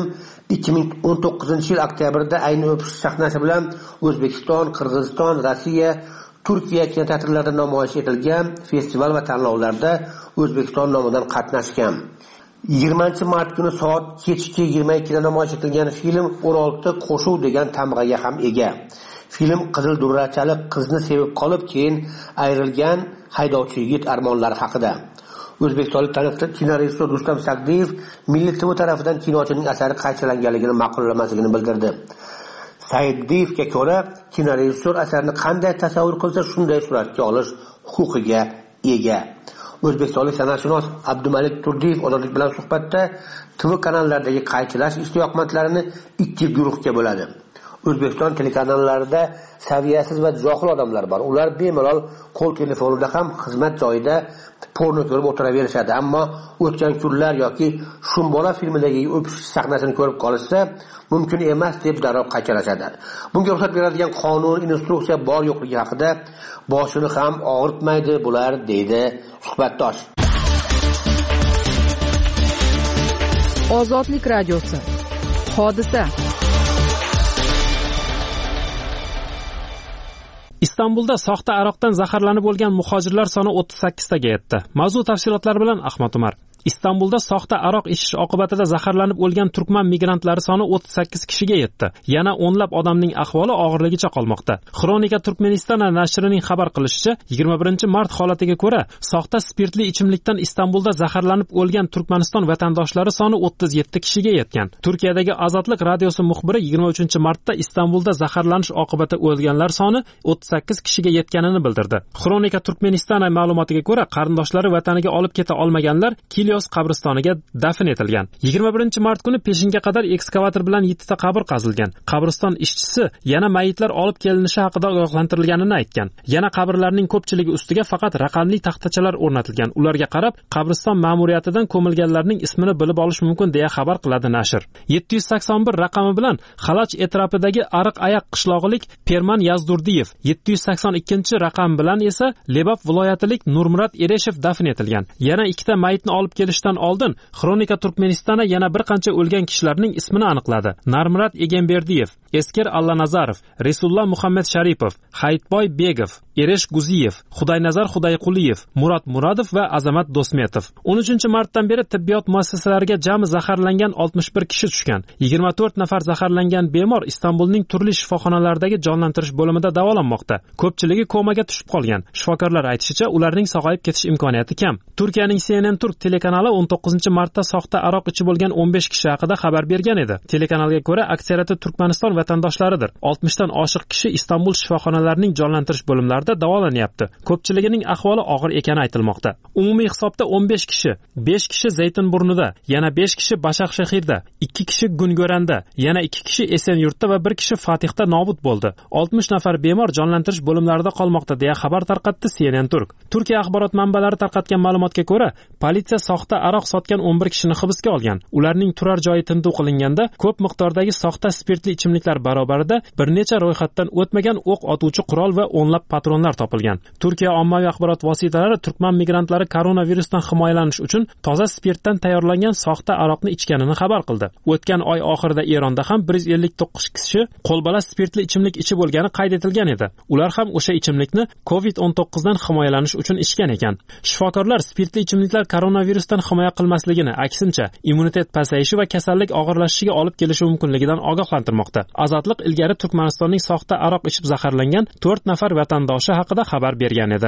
Speaker 4: 2019-yil oktyabrda ayni o'pishish sahnasi bilan O'zbekiston, Qirg'iziston, Rossiya, Turkiya kinoteatrlarida namoyish etilgan festival va tanlovlarda O'zbekiston nomidan qatnashgan. 20-mart kuni soat kechki 22 da namoyish etilgan film 16 qo'shuv degan tamg'aga ham ega. Film qizil durrachali qizni sevib qolib, keyin ayrilgan haydovchi yigit armonlari haqida. O'zbekistonlik taniqli kinorejissor Rustam Sagdiyev Milliy TV tarafidan kinochining asari qaytalanganligini ma'qullamasligini bildirdi. Saidiyevga ko'ra, kinorejissor asarni qanday tasavvur qilsa, shunday suratga olish huquqiga ega. O'zbekistonlik san'atshunos Abdumalik Turdiyev Ozodlik bilan suhbatda TV kanallardagi qaychilash ishtiyoqmandlarini ikki guruhga bo'ladi. O'zbekiston telekanallarida saviyasiz va johil odamlar bor. Ular bemalol qo'l telefonida ham xizmat joyida porno ko'rib o'tiraverishadi, ammo o'tgan kunlar yoki Shumbola filmidagi o'pishish sahnasini ko'rib qolishsa, mumkin emas deb darrov qaytarishadi. Bunga ruxsat beradigan qonun, instruksiya bor yo'qligi haqida boshini ham og'ritmaydi bular, deydi suhbatdosh.
Speaker 5: Ozodlik radiosi. Hodisa.
Speaker 6: Istanbulda soxta aroqdan zaharlanib o'lgan muhojirlar soni 38 taga yetdi. Mavzu tafsilotlari bilan Ahmad Umar. Istanbulda soxta aroq ichish oqibatida zaharlanib o'lgan turkman migrantlari soni 38 kishiga yetdi. Yana o'nlab odamning ahvoli og'irligicha qolmoqda. Xronika Turkmeniston nashrining xabar qilishicha, 21-mart holatiga ko'ra, soxta spirtli ichimlikdan Istanbulda zaharlanib o'lgan Turkmaniston vatandoshlari soni 37 kishiga yetgan. Turkiyadagi Ozodlik radiosi muxbiri 23-martda Istanbulda zaharlanish oqibatida o'lganlar soni 38 kishiga yetganini bildirdi. Xronika Turkmeniston ma'lumotiga ko'ra, qarindoshlari vataniga olib keta olmaganlar qabristoniga dafn etilgan. 21-mart kuni peshinga qadar ekskavator bilan 7 ta qabr qazilgan. Qabriston ishchisi yana mayitlar olib kelinishi haqida ogohlantirilganini aytgan. Yana qabrlarning ko'pchiligi ustiga faqat raqamli taxtachalar o'rnatilgan. Ularga qarab, qabriston ma'muriyatidan ko'milganlarning ismini bilib olish mumkin deya xabar qiladi nashr. 781 raqami bilan Xalaj etrafidagi Ariq Ayaq qishlog'ilik Perman Yazdurdiyev, 782-raqam bilan esa Lebap viloyatilik Nurmurat Ereshev dafn etilgan. Yana 2 ta mayitni olib kelishdan oldin Xronika Turkmenistona yana bir qancha o'lgan kishilarning ismini aniqladi. Narmurat Egenberdiyev, Esker Allanazarov, Resulullah Muhammad Sharipov, Hayitboy Begov, Eresh Guziyev, Xudaynazar Xudayquliyev, Murat Muradov va Azamat Dosmetov. 13-martdan beri tibbiyot muassasalariga jami zaharlangan 61 kishi tushgan. 24 nafar zaharlangan bemor Istanbulning turli shifoxonalaridagi jonlantirish bo'limida davolanmoqda. Ko'pchiligi komaga tushib qolgan. Shifokorlar aytishicha, ularning sog'ayib ketish imkoniyati kam. Turkiyaning CNN Turk telekanali kanali 19-martda soxta aroq ichib bo'lgan 15 kishi haqida xabar bergan edi. Telekanalga ko'ra, aksariyati Turkmaniston vatandoshlaridir. 60 dan oshiq kishi Istanbul shifoxonalarining jonlantirish bo'limlarida davolanyapti. Ko'pchiligining ahvoli og'ir ekani aytilmoqda. Umumiy hisobda 15 kishi, 5 kishi Zaytinburnida, yana 5 kishi Bashaqshahirda, 2 kishi Gungo'randa, yana 2 kishi Esenyurtda va 1 kishi Fatihda nobud bo'ldi. 60 nafar bemor jonlantirish bo'limlarida qolmoqda deya xabar tarqatdi CNN Turk. Turkiya axborot manbalari tarqatgan ma'lumotga ko'ra, politsiya soxta aroq sotgan 11 kishini hibsga olgan. Ularning turar joyi tintuv qilinganda ko'p miqdordagi soxta spirtli ichimliklar barobarida bir necha ro'yxatdan o'tmagan o'q otuvchi qurol va o'nlab patronlar topilgan. Turkiya ommaviy axborot vositalari turkman migrantlari koronavirusdan himoyalanish uchun toza spirtdan tayyorlangan soxta aroqni ichganini xabar qildi. O'tgan oy oxirida Eronda ham 159 kishi qo'lbola spirtli ichimlik ichib bo'lgani qayd etilgan edi. Ular ham o'sha ichimlikni COVID-19 dan himoyalanish uchun ichgan ekan. Shifokorlar spirtli ichimliklar koronavirusdan himoya qilmasligini, aksincha, immunitet pasayishi va kasallik og'irlashishiga olib kelishi mumkinligidan ogohlantirmoqda. Azotliq ilgari Turkmanistonning soxta aroq ichib zaharlangan 4 nafar vatandoshi haqida xabar bergan edi.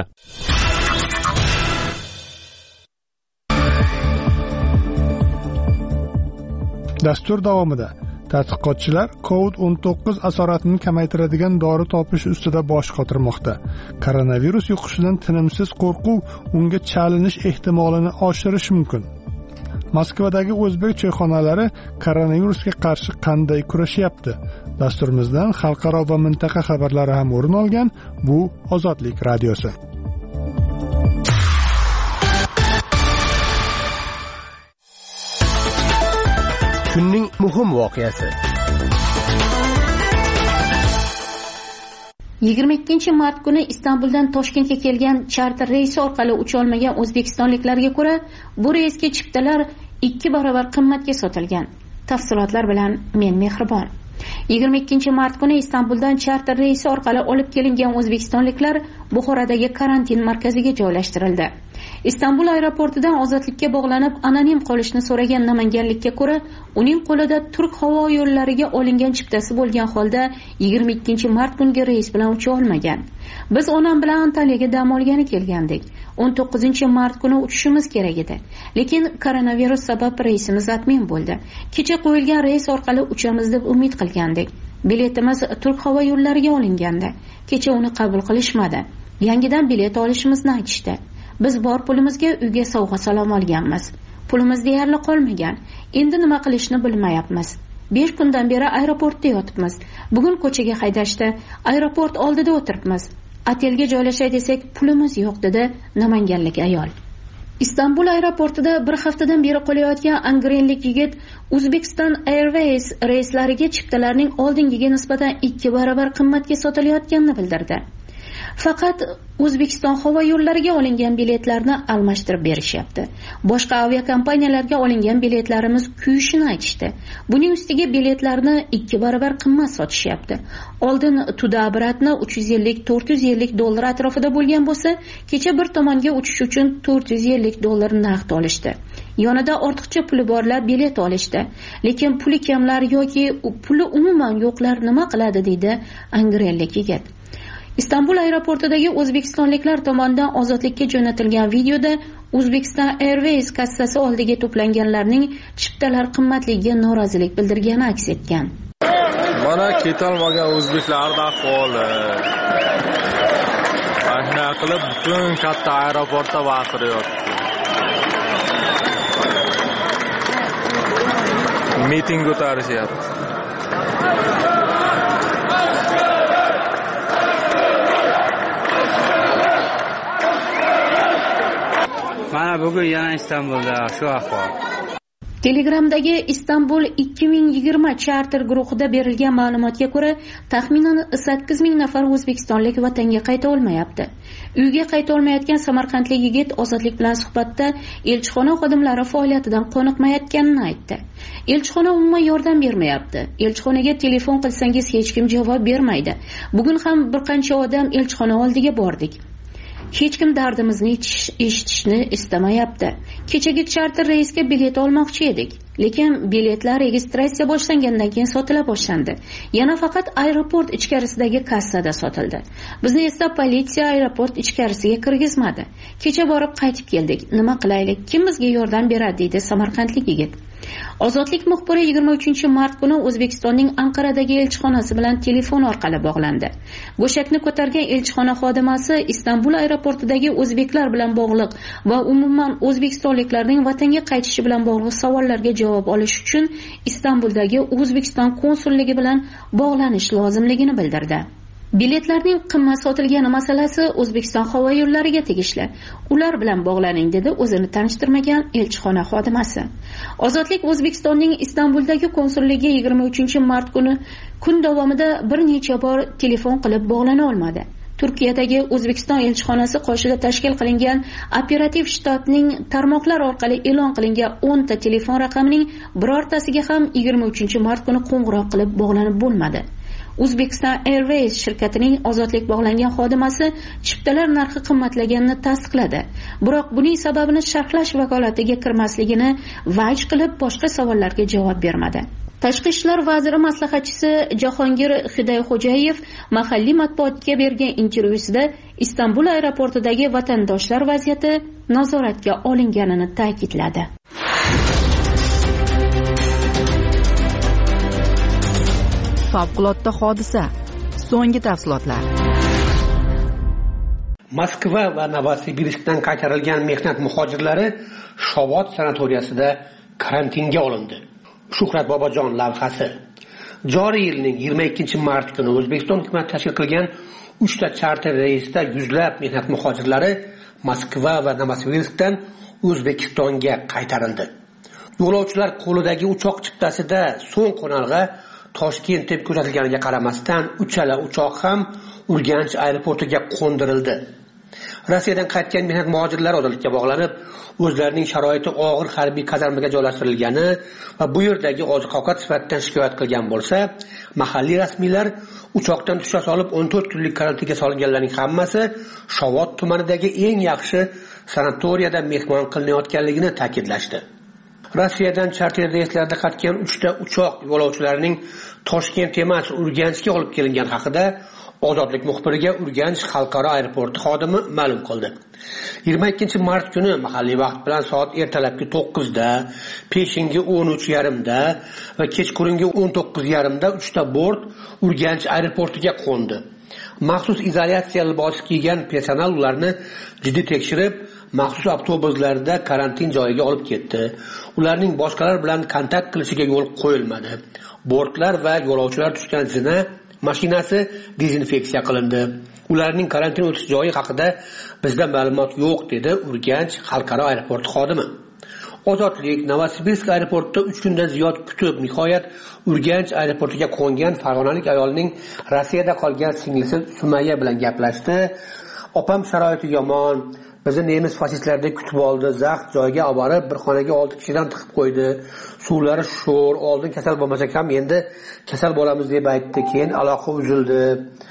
Speaker 1: Dastur davomida tadqiqotchilar COVID-19 asoratini kamaytiradigan dori topish ustida bosh qotirmoqda. Koronavirus yuqishidan tinimsiz qo'rquv unga chalinish ehtimolini oshirishi mumkin. Moskvadagi o'zbek choyxonalari koronavirusga qarshi qanday kurashyapti? Dasturimizdan xalqaro va mintaqa xabarlari ham o'rin olgan. Bu Ozodlik radiosi.
Speaker 4: Kunning muhim voqeasi.
Speaker 7: 22-mart kuni Istanbuldan Toshkentga kelgan charter reysi orqali ucha olmagan o'zbekistonliklarga ko'ra, bu reysga chiptalar 2 barobar qimmatga sotilgan. Tafsilotlar bilan men Mehribon. 22-mart kuni Istanbuldan charter reysi orqali olib kelingan o'zbekistonliklar Buxorodagi karantin markaziga joylashtirildi. Istanbul aeroportidan ozodlikka bog'lanib anonim qolishni so'ragan namanganlikka ko'ra, uning qo'lida Turk havo yo'llariga olingan chiptasi bo'lgan holda 22-mart kungi reys bilan ucha olmagan. Biz onam bilan Antaliyaga dam olgani kelgandik. 19-mart kuni uchishimiz kerak edi. Lekin koronavirus sabab reysimiz atmen bo'ldi. Kecha qo'yilgan reys orqali uchamiz deb umid qilgandik. Biletimiz Turk havo yo'llariga olingandi. Kecha uni qabul qilishmadi. Yangidan bilet olishimizni aytishdi. Biz bor pulimizga uyga sovg'a salom olganmiz. Pulimiz deyarli qolmagan. Endi nima qilishni bilmayapmiz. 5 kundan beri aeroportda yotibmiz. Bugun ko'chaga haydashdi. Aeroport oldida o'tiribmiz. Otelga joylashay desak, pulimiz yo'q dedi namanganlik ayol. Istanbul aeroportida bir haftadan beri qolayotgan angrenlik yigit Uzbekistan Airways reyslariga chiptalarning oldingiga nisbatan 2 barobar qimmatga sotilayotganini bildirdi. Faqat O'zbekiston havo yo'llariga olingan biletlarni almashtirib berishyapti. Boshqa aviakompaniyalarga olingan biletlarimiz kuyishini aytishdi. Buning ustiga biletlarni 2 barobar qimmat sotishyapti. Oldin Tuda-Abratni $350-450 atrofida bo'lgan bo'lsa, kecha bir tomonga uchish uchun $450 narx olishdi. Yonida ortiqcha puli borlar bilet olishdi. Lekin puli kamlar yoki puli umuman yo'qlar nima qiladi deydi angrenlik yigit. Istanbul aeroportidagi o'zbekistonliklar tomonidan ozodlikka jo'natilgan videoda Uzbekistan Airways kassasi oldiga to'planganlarning chiptalar qimmatligiga norozilik bildirgani aks etgan.
Speaker 8: Mana ketolmagan o'zbeklarning ahvoli. Mana qilib butun katta aeroportda baqiryapti. Miting o'tarishyapti.
Speaker 9: Mana bugun yana Istanbulda shu ahvol.
Speaker 7: Telegramdagi Istanbul 2020 charter guruhida berilgan ma'lumotga ko'ra, taxminan 8000 nafar o'zbekistonlik vatanga qayta olmayapti. Uyga qayta olmayotgan samarqandlik yigit ozodlik bilan suhbatda elchixona xodimlari faoliyatidan qoniqmayotganini aytdi. Elchixona umuman yordam bermayapti. Elchixonaga telefon qilsangiz hech kim javob bermaydi. Bugun ham bir qancha odam elchixona oldiga bordik. hech kim dardimizni eshitishni istamayapti. Kechagi charter reysga bilet olmoqchi edik, lekin biletlar registratsiya boshlangandan keyin sotila boshlandi. Yana faqat aeroport ichkarisidagi kassada sotildi. Bizni esa politsiya aeroport ichkarisiga kirgizmadi. Kecha borib qaytib keldik. Nima qilaylik? Kim bizga yordam beradi?" deydi samarqandlik yigit. Ozodlik muxbiri 23-mart kuni O'zbekistonning Anqaradagi elchixonasi bilan telefon orqali bog'landi. Go'shakni ko'targan elchixona xodimasi Istanbul aeroportidagi o'zbeklar bilan bog'liq va umuman o'zbekistonliklarning vatanga qaytishi bilan bog'liq savollarga javob olish uchun Istanbuldagi O'zbekiston konsulligi bilan bog'lanish lozimligini bildirdi. Biletlarning qimmat sotilgani masalasi O'zbekiston havo yo'llariga tegishli. Ular bilan bog'laning, dedi o'zini tanishtirmagan elchixona xodimasi. Ozodlik O'zbekistonning Istanbuldagi konsulligi 23-mart kuni kun davomida bir necha bor telefon qilib bog'lana olmadi. Turkiyadagi O'zbekiston elchixonasi qoshida tashkil qilingan operativ shtabning tarmoqlar orqali e'lon qilingan 10 ta telefon raqamining birortasiga ham 23-mart kuni qo'ng'iroq qilib bog'lanib bo'lmadi. Uzbekistan Airways shirkatining ozodlik bog'langan xodimasi chiptalar narxi qimmatlaganini tasdiqladi. Biroq buning sababini sharhlash vakolatiga kirmasligini vaj qilib boshqa savollarga javob bermadi. Tashqi ishlar vaziri maslahatchisi Jahongir Hidoyxo'jayev mahalliy matbuotga bergan intervyusida Istanbul aeroportidagi vatandoshlar vaziyati nazoratga olinganini ta'kidladi.
Speaker 5: Favqulodda hodisa. So'nggi tafsilotlar.
Speaker 4: Moskva va Novosibirskdan qaytarilgan mehnat muhojirlari Shovot sanatoriyasida karantinga olindi. Shuhrat Bobojon lavhasi. Joriy yilning 22-mart kuni O'zbekiston hukumati tashkil qilgan 3 ta charter reysda yuzlab mehnat muhojirlari Moskva va Novosibirskdan O'zbekistonga qaytarildi. Yo'lovchilar qo'lidagi uchoq chiptasida so'ng qo'nalg'a Toshkent deb ko'rsatilganiga qaramasdan uchala uchoq ham Urganch aeroportiga qo'ndirildi. Rossiyadan qaytgan mehnat muhojirlar ozodlikka bog'lanib, o'zlarining sharoiti og'ir harbiy kazarmaga joylashtirilgani va bu yerdagi oziq-ovqat sifatidan shikoyat qilgan bo'lsa, mahalliy rasmiylar uchoqdan tusha solib 14 kunlik karantinga solinganlarning hammasi Shovot tumanidagi eng yaxshi sanatoriyada mehmon qilinayotganligini ta'kidlashdi. Rossiyadan charter reyslarda qatnagan 3 ta uchoq yo'lovchilarining Toshkent emas, Urganchga olib kelingan haqida Ozodlik muxbiriga Urganch xalqaro aeroporti xodimi ma'lum qildi. 22-mart kuni mahalliy vaqt bilan soat ertalabki 9 da, peshingi 13:30 da va kechqurungi 19:30 da 3 ta bort Urganch aeroportiga qo'ndi. Maxsus izolyatsiya libosi kiygan personal ularni jiddiy tekshirib, maxsus avtobuslarda karantin joyiga olib ketdi. Ularning boshqalar bilan kontakt qilishiga yo'l qo'yilmadi. Bortlar va yo'lovchilar tushgan zina mashinasi dezinfeksiya qilindi. Ularning karantin o'tish joyi haqida bizda ma'lumot yo'q, dedi Urganch xalqaro aeroporti xodimi. Ozodlik Novosibirsk aeroportida 3 kundan ziyod kutib, nihoyat Urganch aeroportiga qo'ngan farg'onalik ayolning Rossiyada qolgan singlisi Sumayya bilan gaplashdi. Opam sharoiti yomon, bizni nemis fasistlarida kutib oldi, zax joyga olib borib, bir xonaga 6 kishidan tiqib qo'ydi. Suvlari sho'r, oldin kasal bo'lmasak ham endi kasal bo'lamiz deb aytdi, keyin aloqa uzildi,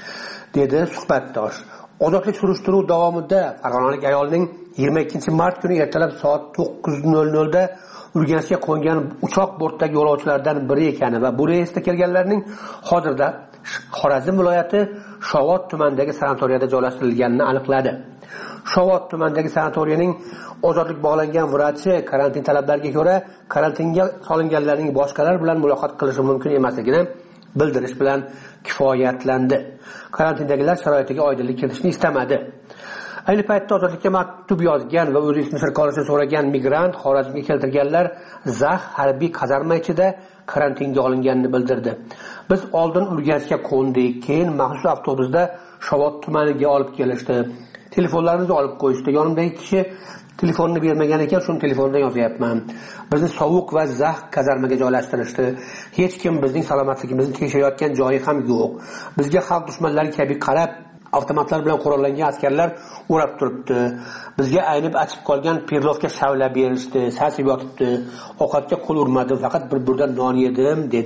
Speaker 4: dedi suhbatdosh. Ozodlik surishtiruv davomida farg'onalik ayolning 22-mart kuni ertalab soat 9:00 da Urganchga qo'ngan uchoq bortdagi yo'lovchilardan biri ekani va bu reysda kelganlarning hozirda Xorazm viloyati Shovot tumanidagi sanatoriyada joylashtirilganini aniqladi. Shovot tumanidagi sanatoriyaning ozodlik bog'langan vrachi karantin talablariga ko'ra karantinga solinganlarning boshqalar bilan muloqot qilishi mumkin emasligini bildirish bilan kifoyatlandi. Karantindagilar sharoitiga oydinlik kiritishni istamadi. Ayni paytda ozodlikka maktub yozgan va o'z ismini sirka olishni so'ragan migrant Xorazmga keltirganlar zax harbiy kazarma ichida karantinga olinganini bildirdi. Biz oldin Urganchga qo'ndik, keyin maxsus avtobusda Shovot tumaniga olib kelishdi. Telefonlarimizni olib qo'yishdi. Yonimdagi kishi telefonni bermagan ekan, shuni telefondan yozyapman. Bizni sovuq va zax kazarmaga joylashtirishdi. Hech kim bizning salomatligimizni tekshirayotgan joyi ham yo'q. Bizga xalq dushmanlari kabi qarab, avtomatlar bilan qurollangan askarlar o'rab turibdi. Bizga aynib achib qolgan pirlovga shavla berishdi, sasib yotibdi. Ovqatga qo'l urmadim, faqat bir burda non yedim, dedi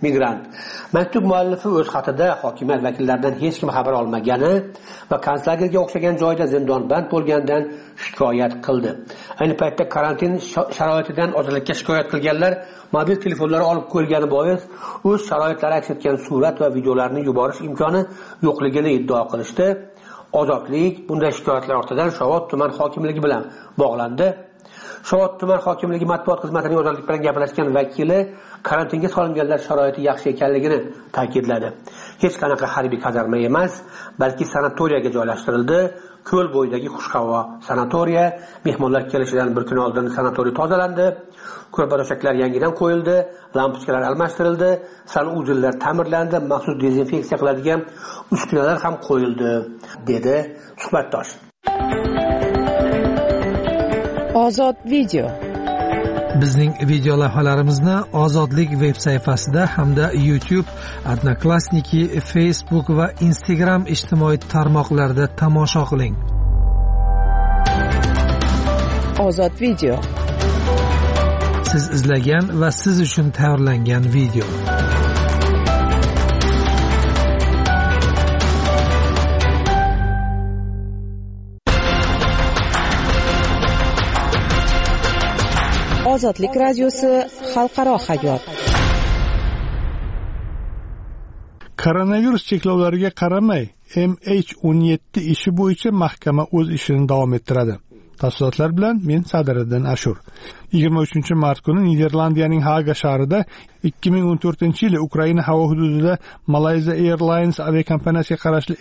Speaker 4: migrant. Maktub muallifi o'z xatida hokimiyat vakillaridan hech kim xabar olmagani va konslagerga o'xshagan joyda zindonband bo'lgandan shikoyat qildi. Ayni paytda karantin sharoitidan ozodlikka shikoyat qilganlar mobil telefonlari olib qo'yilgani bois o'z sharoitlari aks etgan surat va videolarni yuborish imkoni yo'qligini iddao qilishdi. Ozodlik bunday shikoyatlar ortidan Shovot tuman hokimligi bilan bog'landi. Shovot tuman hokimligi matbuot xizmatining ozodlik bilan gaplashgan vakili karantinga solinganlar sharoiti yaxshi ekanligini ta'kidladi. Hech qanaqa harbiy kazarma emas, balki sanatoriyaga joylashtirildi. Ko'l bo'yidagi xushhavo sanatoriya, mehmonlar kelishidan bir kun oldin sanatoriy tozalandi. Ko'rpa-to'shaklar yangidan qo'yildi, lampochkalar almashtirildi, sanuzillar ta'mirlandi, maxsus dezinfeksiya qiladigan uskunalar ham qo'yildi, dedi suhbatdosh.
Speaker 5: Ozod video.
Speaker 10: Bizning video lavhalarimizni Ozodlik veb sayfasida hamda YouTube, Odnoklassniki, Facebook va Instagram ijtimoiy tarmoqlarida tomosha qiling.
Speaker 5: Ozod video.
Speaker 10: Siz izlagan va siz uchun tayyorlangan video.
Speaker 5: Ozodlik radiosi xalqaro hayot.
Speaker 1: Koronavirus cheklovlariga qaramay, MH17 ishi bo'yicha mahkama o'z ishini davom ettiradi. Tafsilotlar bilan men Sadiriddin Ashur. 23-mart kuni Niderlandiyaning Haga shahrida 2014-yili Ukraina havo hududida Malaysia Airlines aviakompaniyasiga qarashli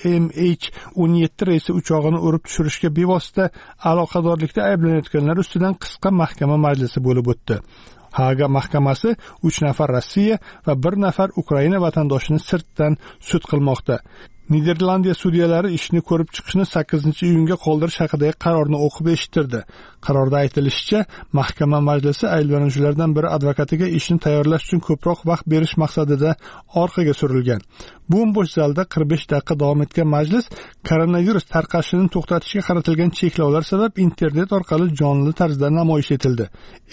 Speaker 1: MH17 reysi uchog'ini urib tushirishga bevosita aloqadorlikda ayblanayotganlar ustidan qisqa mahkama majlisi bo'lib o'tdi. Haga mahkamasi 3 nafar Rossiya va 1 nafar Ukraina vatandoshini sirtdan sud qilmoqda. Niderlandiya sudyalari ishni ko'rib chiqishni 8-iyunga qoldirish haqidagi qarorni o'qib eshittirdi. Qarorda aytilishicha, mahkama majlisi ayblanuvchilardan biri advokatiga ishni tayyorlash uchun ko'proq vaqt berish maqsadida orqaga surilgan. Bo'sh zalda 45 daqiqa davom etgan majlis koronavirus tarqalishini to'xtatishga qaratilgan cheklovlar sabab internet orqali jonli tarzda namoyish etildi.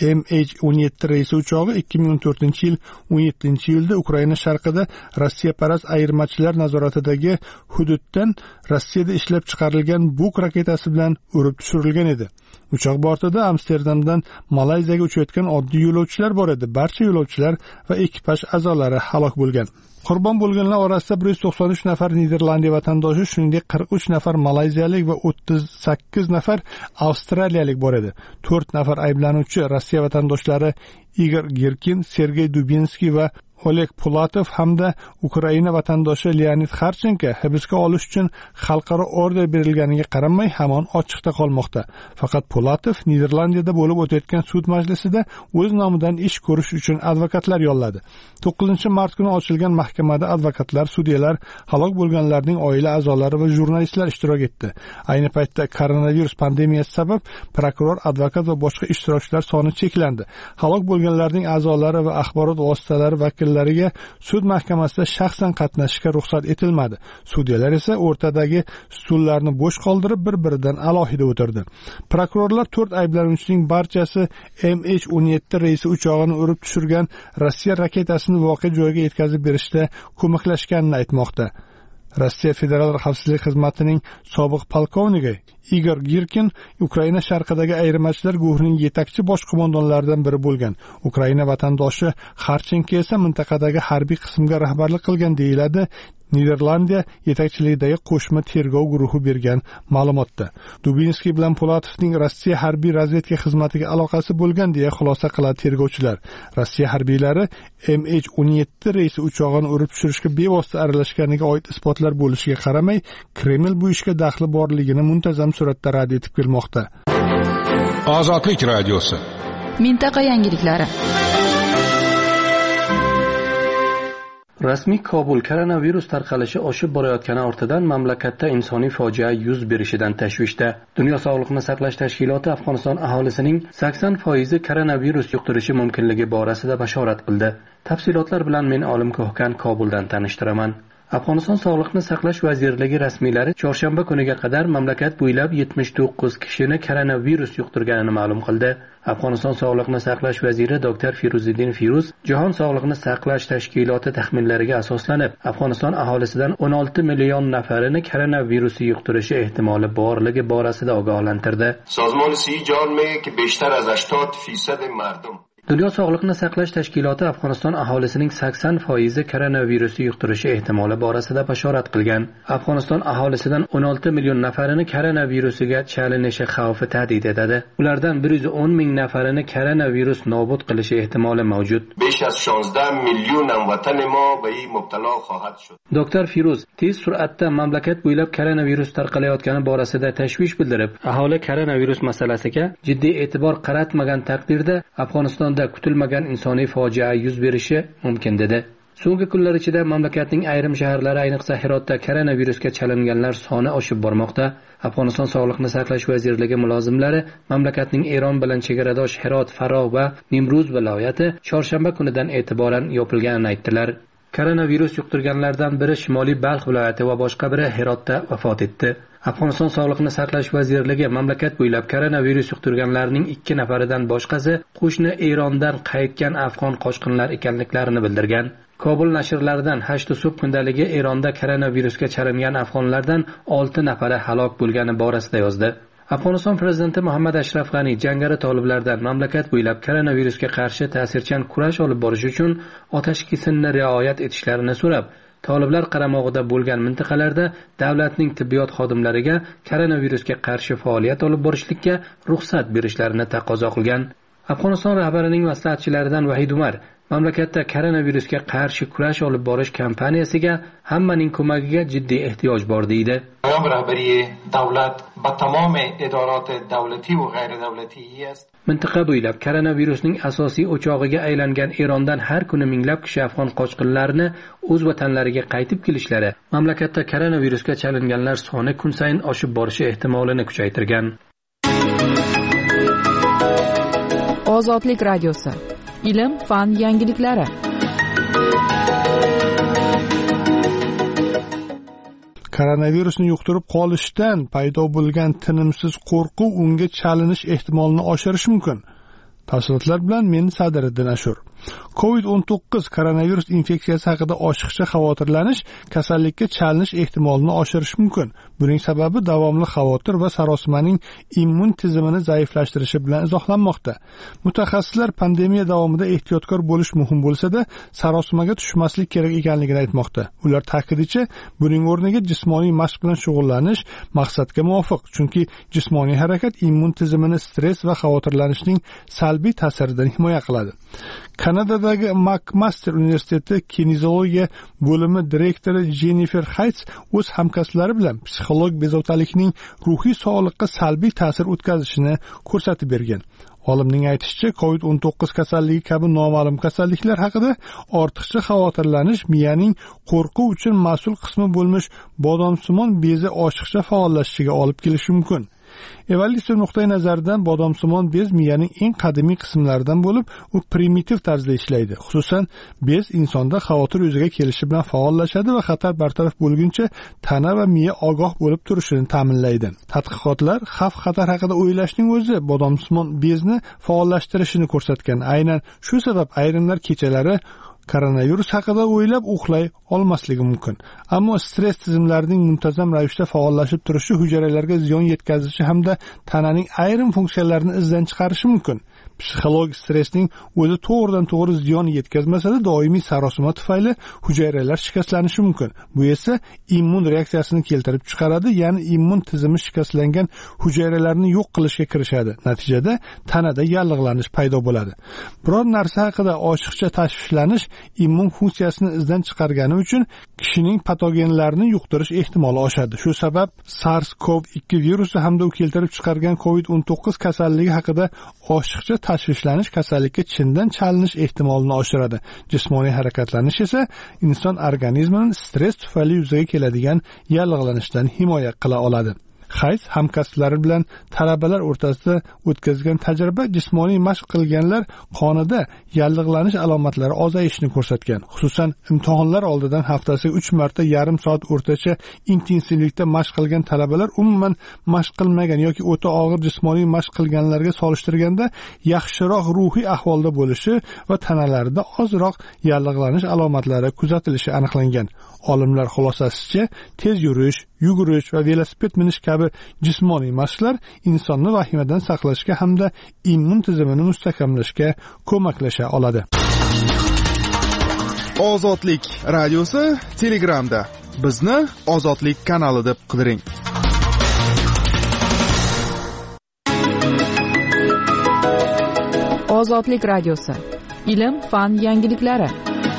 Speaker 1: MH17 reysi uchog'i 2014-yil 17-iyulda Ukraina sharqida Rossiyaparast ayirmachilar nazoratidagi hududdan Rossiyada ishlab chiqarilgan Buk raketasi bilan urib tushirilgan edi. Uchoq bortida Amsterdamdan Malayziyaga uchayotgan oddiy yo'lovchilar bor edi. Barcha yo'lovchilar va ekipaj a'zolari halok bo'lgan. Qurbon bo'lganlar orasida 193 nafar Niderlandiya vatandoshi, shuningdek 43 nafar malayziyalik va 38 nafar avstraliyalik bor edi. 4 nafar ayblanuvchi Rossiya vatandoshlari Igor Girkin, Sergey Dubinskiy va Oleg Pulatov hamda Ukraina vatandoshi Leonid Xarchenko hibsga olish uchun xalqaro order berilganiga qaramay hamon ochiqda qolmoqda. Faqat Pulatov Niderlandiyada bo'lib o'tayotgan sud majlisida o'z nomidan ish ko'rish uchun advokatlar yolladi. 9-mart kuni ochilgan mahkamada advokatlar, sudyalar, halok bo'lganlarning oila a'zolari va jurnalistlar ishtirok etdi. Ayni paytda koronavirus pandemiyasi sabab prokuror, advokat va boshqa ishtirokchilar soni cheklandi. Halok bo'lganlarning a'zolari va axborot vositalari vakillariga sud mahkamasida shaxsan qatnashishga ruxsat etilmadi. Sudyalar esa o'rtadagi stullarni bo'sh qoldirib bir-biridan alohida o'tirdi. Prokurorlar 4 ayblanuvchining barchasi MH17 reysi uchog'ini urib tushirgan Rossiya raketasini voqea joyiga yetkazib berishda ko'maklashganini aytmoqda. Rossiya Federal xavfsizlik xizmatining sobiq polkovniki Igor Girkin Ukraina sharqidagi ayirmachilar guruhining yetakchi bosh qo'mondonlaridan biri bo'lgan. Ukraina vatandoshi Xarchenko esa mintaqadagi harbiy qismga rahbarlik qilgan deyiladi Niderlandiya yetakchiligidagi qo'shma tergov guruhi bergan ma'lumotda. Dubinskiy bilan Pulatovning Rossiya harbiy razvedka xizmatiga aloqasi bo'lgan deya xulosa qiladi tergovchilar. Rossiya harbiylari MH17 reysi uchog'ini urib tushirishga bevosita aralashganiga oid isbotlar bo'lishiga qaramay, Kreml bu ishga daxli borligini muntazam suratda rad etib kelmoqda.
Speaker 11: Ozodlik radiosi.
Speaker 5: Mintaqa yangiliklari.
Speaker 12: Rasmiy Kobul koronavirus tarqalishi oshib borayotgani ortidan mamlakatda insoniy fojia yuz berishidan tashvishda. Dunyo sog'liqni saqlash tashkiloti Afg'oniston aholisining 80% koronavirus yuqtirishi mumkinligi borasida bashorat qildi. Tafsilotlar bilan men Olim Ko'hkan Kobuldan tanishtiraman. Afg'oniston Sog'liqni saqlash vazirligi rasmiylari chorshanba kuniga qadar mamlakat bo'ylab 79 kishini koronavirus yuqtirganini ma'lum qildi. Afg'oniston Sog'liqni saqlash vaziri Dr. Firuziddin Firuz Jahon Sog'liqni saqlash tashkiloti taxminlariga asoslanib, Afg'oniston aholisidan 16 million nafarini koronavirusi yuqtirishi ehtimoli borligi borasida ogohlantirdi.
Speaker 13: Sozmon Siyi Jahon میگه که بیشتر از 80% مردم
Speaker 12: Dunyo Sog'liqni saqlash tashkiloti Afg'oniston aholisining 80% koronavirusi yuqtirishi ehtimoli borasida bashorat qilgan. Afg'oniston aholisidan 16 million nafarini koronavirusiga chalinishi xavfi tahdid etadi. Ulardan 110 ming nafarini koronavirus nobud qilishi ehtimoli mavjud.
Speaker 13: بیش از 16 میلیون هموطن ما به این مبتلا خواهد شد.
Speaker 12: Dr. Firuz tez sur'atda mamlakat bo'ylab koronavirus tarqalayotgani borasida tashvish bildirib, aholi koronavirus masalasiga jiddiy e'tibor qaratmagan taqdirda Afg'oniston kutilmagan insoniy fojia yuz berishi mumkin dedi. So'nggi kunlar ichida mamlakatning ayrim shaharlari, ayniqsa Hirotda koronavirusga chalinganlar soni oshib bormoqda. Afg'oniston Sog'liqni saqlash vazirligi mulozimlari mamlakatning Eron bilan chegaradosh Hirot, Farog va Nimruz viloyati chorshanba kunidan e'tiboran yopilganini aytdilar. Koronavirus yuqtirganlardan biri Shimoliy Balx viloyati va boshqa biri Hirotda vafot etdi. Afg'oniston Sog'liqni saqlash vazirligi mamlakat bo'ylab koronavirus yuqtirganlarning 2 nafaridan boshqasi qo'shni Erondan qaytgan afg'on qochqinlar ekanliklarini bildirgan. Kobul nashrlaridan 8 sub kundaligi Eronda koronavirusga chalingan afg'onlardan 6 nafari halok bo'lgani borasida yozdi. Afg'oniston prezidenti Muhammad Ashraf G'ani jangari toliblardan mamlakat bo'ylab koronavirusga qarshi ta'sirchan kurash olib borish uchun otash kesinni rioyat etishlarini so'rab, toliblar qaramog'ida bo'lgan mintaqalarda davlatning tibbiyot xodimlariga koronavirusga qarshi faoliyat olib borishlikka ruxsat berishlarini taqozo qilgan. Afg'oniston rahbarining maslahatchilaridan Vahid Umar mamlakatda koronavirusga qarshi kurash olib borish kampaniyasiga hammaning ko'magiga jiddiy ehtiyoj bor deydi.
Speaker 14: rahbari davlat va tamom idorot davlati va g'ayridavlati است.
Speaker 12: Mintaqa bo'ylab koronavirusning asosiy o'chog'iga aylangan Erondan har kuni minglab kishi afg'on qochqinlarini o'z vatanlariga qaytib kelishlari mamlakatda koronavirusga chalinganlar soni kun sayin oshib borishi ehtimolini kuchaytirgan.
Speaker 5: Ozodlik radiosi. Ilm, fan yangiliklari.
Speaker 1: Koronavirusni yuqtirib qolishdan paydo bo'lgan tinimsiz qo'rquv unga chalinish ehtimolini oshirishi mumkin. Tafsilotlar bilan men Sadiriddin Ashur. COVID-19 koronavirus infeksiyasi haqida oshiqcha xavotirlanish kasallikka chalinish ehtimolini oshirishi mumkin. Buning sababi davomli xavotir va sarosimaning immun tizimini zaiflashtirishi bilan izohlanmoqda. Mutaxassislar pandemiya davomida ehtiyotkor bo'lish muhim bo'lsa-da, sarosimaga tushmaslik kerak ekanligini aytmoqda. Ular ta'kidincha, buning o'rniga jismoniy mashq bilan shug'ullanish maqsadga muvofiq, chunki jismoniy harakat immun tizimini stress va xavotirlanishning salbiy ta'siridan himoya qiladi. Kanadadagi McMaster universiteti kinezologiya bo'limi direktori Jennifer Hayts o'z hamkasblari bilan psixolog bezovtalikning ruhiy sog'liqqa salbiy ta'sir o'tkazishini ko'rsatib bergan. Olimning aytishicha, COVID-19 kasalligi kabi noma'lum kasalliklar haqida ortiqcha xavotirlanish miyaning qo'rquv uchun mas'ul qismi bo'lmish bodomsimon bezi oshiqcha faollashishiga olib kelishi mumkin. Evolyutsiya nuqtai nazaridan bodomsimon bez miyaning eng qadimiy qismlaridan bo'lib, u primitiv tarzda ishlaydi. Xususan, bez insonda xavotir yuzaga kelishi bilan faollashadi va xatar bartaraf bo'lguncha tana va miya ogoh bo'lib turishini ta'minlaydi. Tadqiqotlar xavf-xatar haqida o'ylashning o'zi bodomsimon bezni faollashtirishini ko'rsatgan. Aynan shu sabab ayrimlar kechalari koronavirus haqida o'ylab uxlay olmasligi mumkin. Ammo stress tizimlarining muntazam ravishda faollashib turishi hujayralarga ziyon yetkazishi hamda tananing ayrim funksiyalarini izdan chiqarishi mumkin. Psixologik stressning o'zi to'g'ridan-to'g'ri ziyon yetkazmasa-da, doimiy sarosima tufayli hujayralar shikastlanishi mumkin. Bu esa immun reaksiyasini keltirib chiqaradi, ya'ni immun tizimi shikastlangan hujayralarni yo'q qilishga kirishadi. Natijada tanada yallig'lanish paydo bo'ladi. Biror narsa haqida oshiqcha tashvishlanish immun funksiyasini izdan chiqargani uchun kishining patogenlarini yuqtirish ehtimoli oshadi. Shu sabab SARS-CoV-2 virusi hamda u keltirib chiqargan COVID-19 kasalligi haqida oshiqcha tashvishlanish kasallikka chindan chalinish ehtimolini oshiradi. Jismoniy harakatlanish esa inson organizmining stress tufayli yuzaga keladigan yallig'lanishdan himoya qila oladi. Hays hamkasblari bilan talabalar o'rtasida o'tkazgan tajriba jismoniy mashq qilganlar qonida yallig'lanish alomatlari ozayishini ko'rsatgan. Xususan, imtihonlar oldidan haftasiga 3 marta yarim soat o'rtacha intensivlikda mashq qilgan talabalar umuman mashq qilmagan yoki o'ta og'ir jismoniy mashq qilganlarga solishtirganda yaxshiroq ruhiy ahvolda bo'lishi va tanalarida ozroq yallig'lanish alomatlari kuzatilishi aniqlangan. Olimlar xulosasicha, tez yurish, yugurish va velosiped minish kabi jismoniy mashqlar insonni vahimadan saqlashga hamda immun tizimini mustahkamlashga ko'maklasha oladi.
Speaker 15: Ozodlik radiosi Telegramda. Bizni Ozodlik kanali deb qidiring.
Speaker 5: Ozodlik radiosi. Ilm, fan, yangiliklari.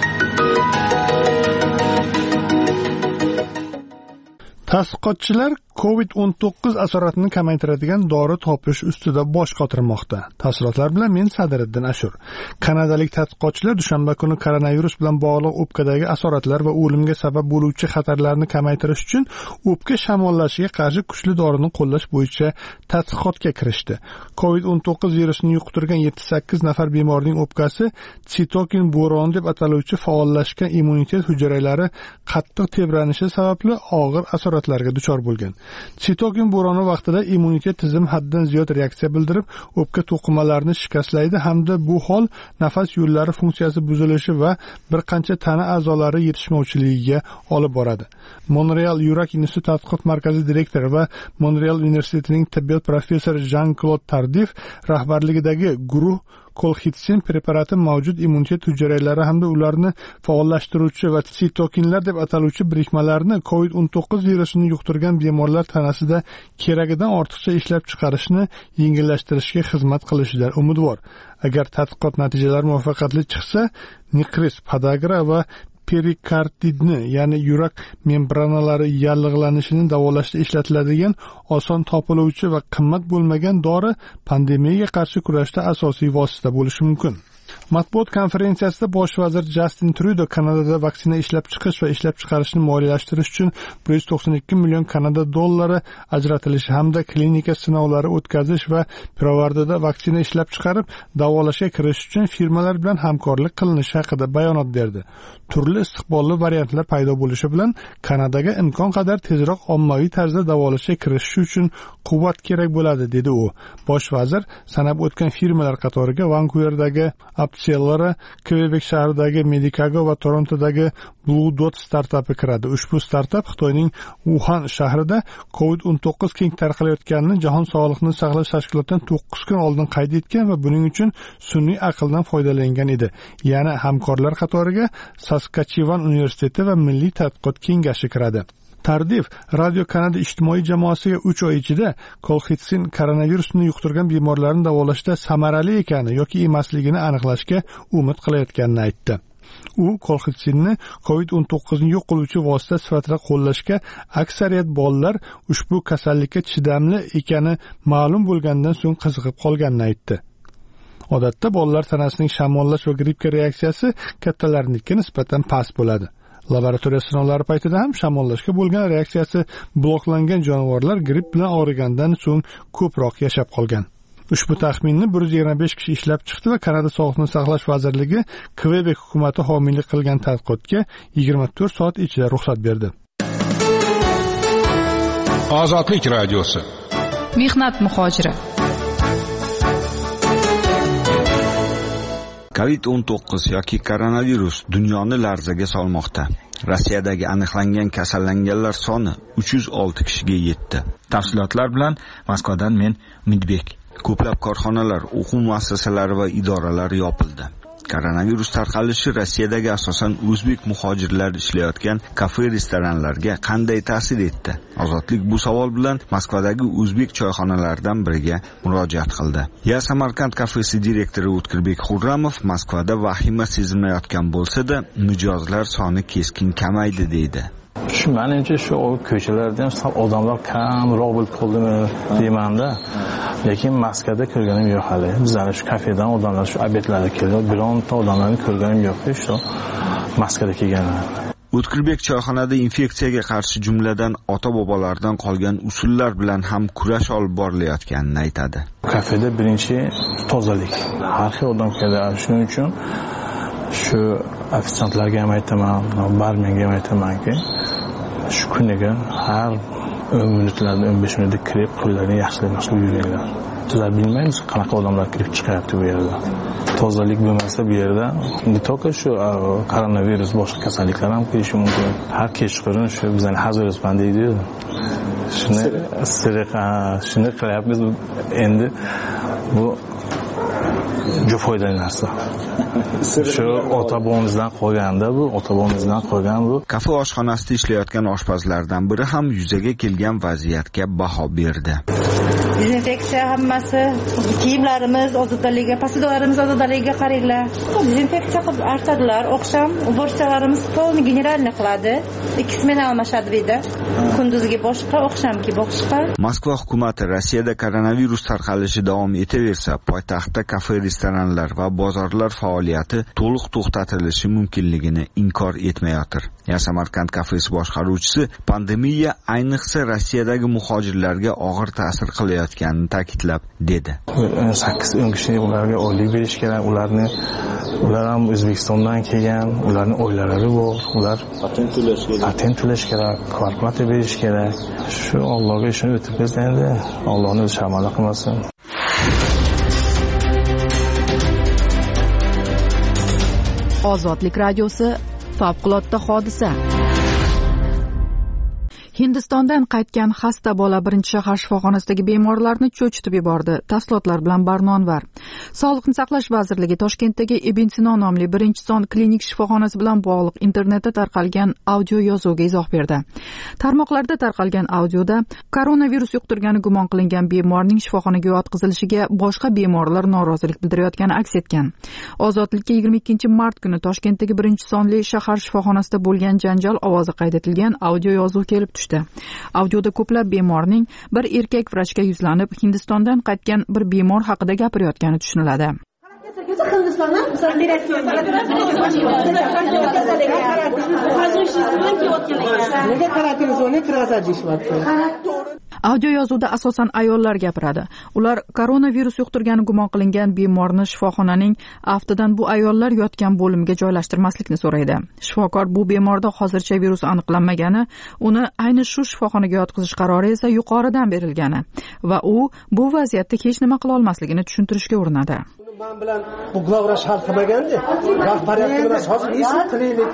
Speaker 1: Tadqiqotchilar COVID-19 asoratini kamaytiradigan dori topish ustida bosh qotirmoqda. Tafsilotlar bilan men Sadiriddin Ashur. Kanadalik tadqiqotchilar dushanba kuni koronavirus bilan bog'liq o'pkadagi asoratlar va o'limga sabab bo'luvchi xatarlarni kamaytirish uchun o'pka shamollashiga qarshi kuchli dorini qo'llash bo'yicha tadqiqotga kirishdi. COVID-19 virusini yuqtirgan 78 nafar bemorning o'pkasi sitokin bo'roni deb ataluvchi faollashgan immunitet hujayralari qattiq tebranishi sababli og'ir asoratlarga duchor bo'lgan. Sitokin bo'roni vaqtida immunitet tizimi haddan ziyod reaksiya bildirib, o'pka to'qimalarini shikastlaydi hamda bu hol nafas yo'llari funksiyasi buzilishi va bir qancha tana a'zolari yetishmovchiligiga olib boradi. Montreal yurak instituti tadqiqot markazi direktori va Montreal universitetining tibbiyot professori Jean-Claude Tardif rahbarligidagi guruh kolxitsin preparati mavjud immunitet hujayralari hamda ularni faollashtiruvchi va sitokinlar deb ataluvchi birikmalarni COVID-19 virusini yuqtirgan bemorlar tanasida keragidan ortiqcha ishlab chiqarishni yengillashtirishga xizmat qilishidan umidvor. Agar tadqiqot natijalari muvaffaqiyatli chiqsa, Nikris podagra va perikarditni, ya'ni yurak membranalari yallig'lanishini davolashda ishlatiladigan oson topiluvchi va qimmat bo'lmagan dori pandemiyaga qarshi kurashda asosiy vosita bo'lishi mumkin. Matbuot konferensiyasida bosh vazir Justin Trudeau Kanadada vaksina ishlab chiqish va ishlab chiqarishni moliyalashtirish uchun 192 million Kanada dollari ajratilishi hamda klinika sinovlari o'tkazish va pirovardida vaksina ishlab chiqarib davolashga kirish uchun firmalar bilan hamkorlik qilinishi haqida bayonot berdi. Turli istiqbolli variantlar paydo bo'lishi bilan Kanadaga imkon qadar tezroq ommaviy tarzda davolashga kirishish uchun quvvat kerak bo'ladi, dedi u. Bosh vazir sanab o'tgan firmalar qatoriga Vankuverdagi Apcellera, Quebec shahridagi Medicago va Torontodagi Blue Dot startapi kiradi. Ushbu startap Xitoyning Wuhan shahrida COVID-19 keng tarqalayotganini Jahon sog'liqni saqlash tashkilotidan 9 kun oldin qayd etgan va buning uchun sun'iy aqldan foydalangan edi. Yana hamkorlar qatoriga Saskatchewan universiteti va Milliy tadqiqot kengashi kiradi. Tardif Radio Kanada ijtimoiy jamoasiga 3 oy ichida kolxitsin koronavirusni yuqtirgan bemorlarni davolashda samarali ekani yoki emasligini aniqlashga umid qilayotganini aytdi. U kolxitsinni COVID-19 ni yo'q qiluvchi vosita sifatida qo'llashga aksariyat bolalar ushbu kasallikka chidamli ekani ma'lum bo'lgandan so'ng qiziqib qolganini aytdi. Odatda bolalar tanasining shamollash va grippga reaksiyasi kattalarnikiga nisbatan past bo'ladi. Laboratoriya sinovlari paytida ham shamollashga bo'lgan reaksiyasi bloklangan jonivorlar gripp bilan og'rigandan so'ng ko'proq yashab qolgan. Ushbu taxminni 125 kishi ishlab chiqdi va Kanada Sog'liqni saqlash vazirligi Quebec hukumati homiylik qilgan tadqiqotga 24 soat ichida ruxsat berdi.
Speaker 11: Ozodlik radiosi.
Speaker 5: Mehnat muhojiri.
Speaker 16: COVID-19 yoki koronavirus dunyoni larzaga solmoqda. Rossiyadagi aniqlangan kasallanganlar soni 306 kishiga yetdi. Tafsilotlar bilan Moskvadan men Umidbek. Ko'plab korxonalar, o'quv muassasalari va idoralar yopildi. Koronavirus tarqalishi Rossiyadagi asosan o'zbek muhojirlar ishlayotgan kafe-restoranlarga qanday ta'sir etdi? Ozodlik bu savol bilan Moskvadagi o'zbek choyxonalaridan biriga murojaat qildi. Ya Samarqand kafesi direktori O'tkirbek Xurramov Moskvada vahima sezilmayotgan bo'lsa-da, mijozlar soni keskin kamaydi deydi.
Speaker 17: Menimcha shu ko'chalarda ham odamlar kamroq bo'lib qoldimi deymanda. Lekin Moskvada ko'rganim yo'q hali. Bizlar shu kafedan odamlar shu obedlarga keldi. Bironta odamlarni ko'rganim yo'q shu Moskvada kelganlar.
Speaker 16: O'tkirbek choyxonada infeksiyaga qarshi jumladan ota-bobolardan qolgan usullar bilan ham kurash olib borilayotganini aytadi.
Speaker 17: Kafeda birinchi tozalik. Har xil odam keladi. Shuning uchun shu ofitsiantlarga ham aytaman, barmenga ham aytamanki, shu kuniga har 10 minutlarda 15 minutda kirib, qo'llarni yaxshilab yuvinglar. Sizlar bilmaymiz qanaqa odamlar kirib chiqyapti bu yerda. Tozalik bo'lmasa bu yerda не только shu koronavirus, boshqa kasalliklar ham kelishi mumkin. Har kechqurun shu bizning hazirlaspan deydi. Shuni qilyapmiz. Endi bu juda foydali narsa. Shu ota-bobomizdan qolgan bu.
Speaker 16: Kafe oshxonasida ishlayotgan oshpazlardan biri ham yuzaga kelgan vaziyatga baho berdi.
Speaker 18: Dezinfeksiya hammasi, kiyimlarimiz ozodaligiga, posudlarimiz ozodaligiga qaranglar. Dezinfeksiya qilib artadilar, oqshom ubорщицаlarimiz polni generalni qiladi. 2 smena almashadi deydi. Kunduzgi boshqa, oqshomgi boshqa.
Speaker 16: Moskva hukumati Rossiyada koronavirus tarqalishi davom etaversa, poytaxtda kafe-restoranlar va bozorlar faoliyati to'liq to'xtatilishi mumkinligini inkor etmayotir. Samarqand kafesi boshqaruvchisi pandemiya ayniqsa Rossiyadagi muhojirlarga og'ir ta'sir qilayotganini ta'kidlab dedi.
Speaker 17: 8-10 kishi ularga oylik berish kerak, ular ham O'zbekistondan kelgan, ularning oilalari bor, ular patent to'lash kerak, kvarplata berish kerak. Shu Allohga ishonib o'tibmiz endi, Allohni shamala qilmasin.
Speaker 5: Ozodlik radiosi favqulodda hodisa. Hindistondan qaytgan xasta bola birinchi shahar shifoxonasidagi bemorlarni cho'chitib yubordi. Tafsilotlar bilan Barnonvar. Sog'liqni saqlash vazirligi Toshkentdagi Ibn Sino nomli birinchi son klinik shifoxonasi bilan bog'liq internetda tarqalgan audio yozuvga izoh berdi. Tarmoqlarda tarqalgan audioda koronavirus yuqtirgani gumon qilingan bemorning shifoxonaga yotqizilishiga boshqa bemorlar norozilik bildirayotgani aks etgan. Ozodlikka 22-mart kuni Toshkentdagi birinchi sonli shahar shifoxonasida bo'lgan janjal ovozi qayd etilgan audio yozuv kelib tushdi. Audioda ko'plab bemorning bir erkak vrachga yuzlanib, Hindistondan qaytgan bir bemor haqida gapirayotgani tushuniladi. Audio yozuvda asosan ayollar gapiradi. Ular koronavirus yuqtirgani gumon qilingan bemorni shifoxonaning aftidan bu ayollar yotgan bo'limiga joylashtirmaslikni so'raydi. Shifokor bu bemorda hozircha virus aniqlanmagani, uni ayni shu shifoxonaga yotqizish qarori esa yuqoridan berilgani va u bu vaziyatda hech nima qila olmasligini tushuntirishga urinadi.
Speaker 19: Men bilan bu glavrash hal qilmaganda, rahbariyatga emas, hozir esa qilaylik.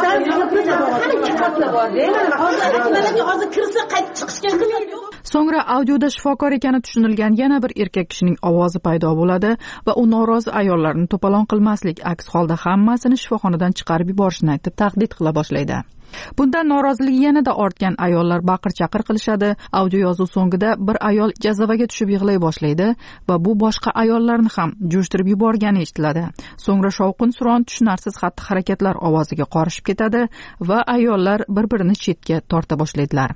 Speaker 19: Hozir kirsa qaytib chiqishga imkon yo'q.
Speaker 5: So'ngra audioda shifokor ekani tushunilgan yana bir erkak kishining ovozi paydo bo'ladi va u norozi ayollarni to'polon qilmaslik, aks holda hammasini shifoxonadan chiqarib yuborishni aytib tahdid qila boshlaydi. Bundan noroziligi yanada ortgan ayollar baqir-chaqir qilishadi. Audio yozuv so'ngida bir ayol jazavaga tushib yig'lay boshlaydi va bu boshqa ayollarni ham jo'shtirib yuborgani eshitiladi. So'ngra shovqin-suron, tushunarsiz xatti-harakatlar ovoziga qorishib ketadi va ayollar bir-birini chetga torta boshlaydilar.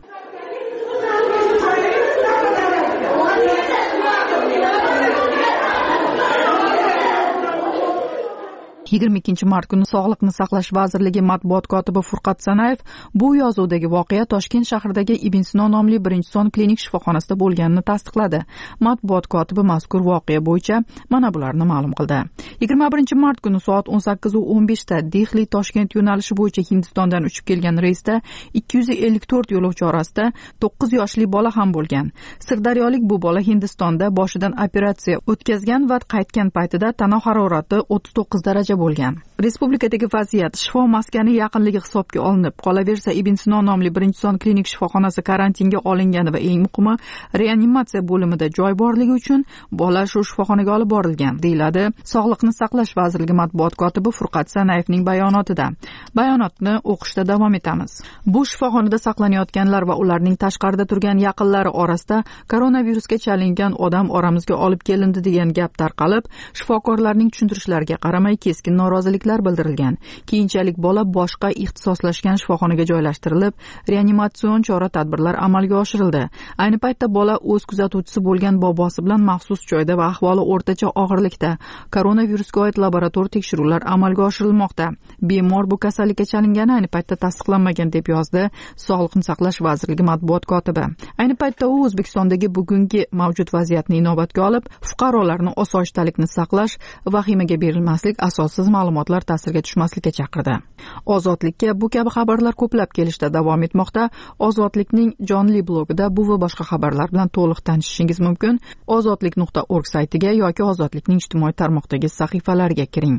Speaker 5: 22-mart kuni Sog'liqni saqlash vazirligi matbuot kotibi Furqat Sanayev bu yozuvdagi voqea Toshkent shahridagi Ibn Sino nomli birinchi son klinik shifoxonasida bo'lganini tasdiqladi. Matbuot kotibi mazkur voqea bo'yicha mana bularni ma'lum qildi. 21-mart kuni soat 18:15 da Dehli Toshkent yo'nalishi bo'yicha Hindistondan uchib kelgan reysda 254 yo'lovchi orasida 9 yoshli bola ham bo'lgan. Sirdaryolik bu bola Hindistonda boshidan operatsiya o'tkazgan va qaytgan paytida tana harorati 39 daraja bo'lgan. Respublikadagi vaziyat shifo maskani yaqinligi hisobga olinib, qolaversa Ibn Sino nomli birinchi son klinik shifoxonasi karantinga olingani va eng muhimi reanimatsiya bo'limida joy borligi uchun bola shu shifoxonaga olib borilgan, deyiladi Sog'liqni saqlash vazirligi matbuot kotibi Furqat Sanayevning bayonotida. Bayonotni o'qishda davom etamiz. Bu shifoxonada saqlanayotganlar va ularning tashqarida turgan yaqinlari orasida koronavirusga chalingan odam oramizga olib kelindi degan gap tarqalib, shifokorlarning tushuntirishlariga qaramay keskin keskin noroziliklar bildirilgan. Keyinchalik bola boshqa ixtisoslashgan shifoxonaga joylashtirilib, reanimatsion chora-tadbirlar amalga oshirildi. Ayni paytda bola o'z kuzatuvchisi bo'lgan bobosi bilan maxsus joyda va ahvoli o'rtacha og'irlikda. Koronavirusga oid laborator tekshiruvlar amalga oshirilmoqda. Bemor bu kasallikka chalingani ayni paytda tasdiqlanmagan deb yozdi Sog'liqni saqlash vazirligi matbuot kotibi. Ayni paytda u O'zbekistondagi bugungi mavjud vaziyatni inobatga olib, fuqarolarni osoyishtalikni saqlash, vahimaga berilmaslik, asossiz ma'lumotlar ta'siriga tushmaslikka chaqirdi. Ozodlikka bu kabi xabarlar ko'plab kelishda davom etmoqda. Ozodlikning jonli blogida bu va boshqa xabarlar bilan to'liq tanishishingiz mumkin. ozodlik.org saytiga yoki Ozodlikning ijtimoiy tarmoqdagi sahifalariga kiring.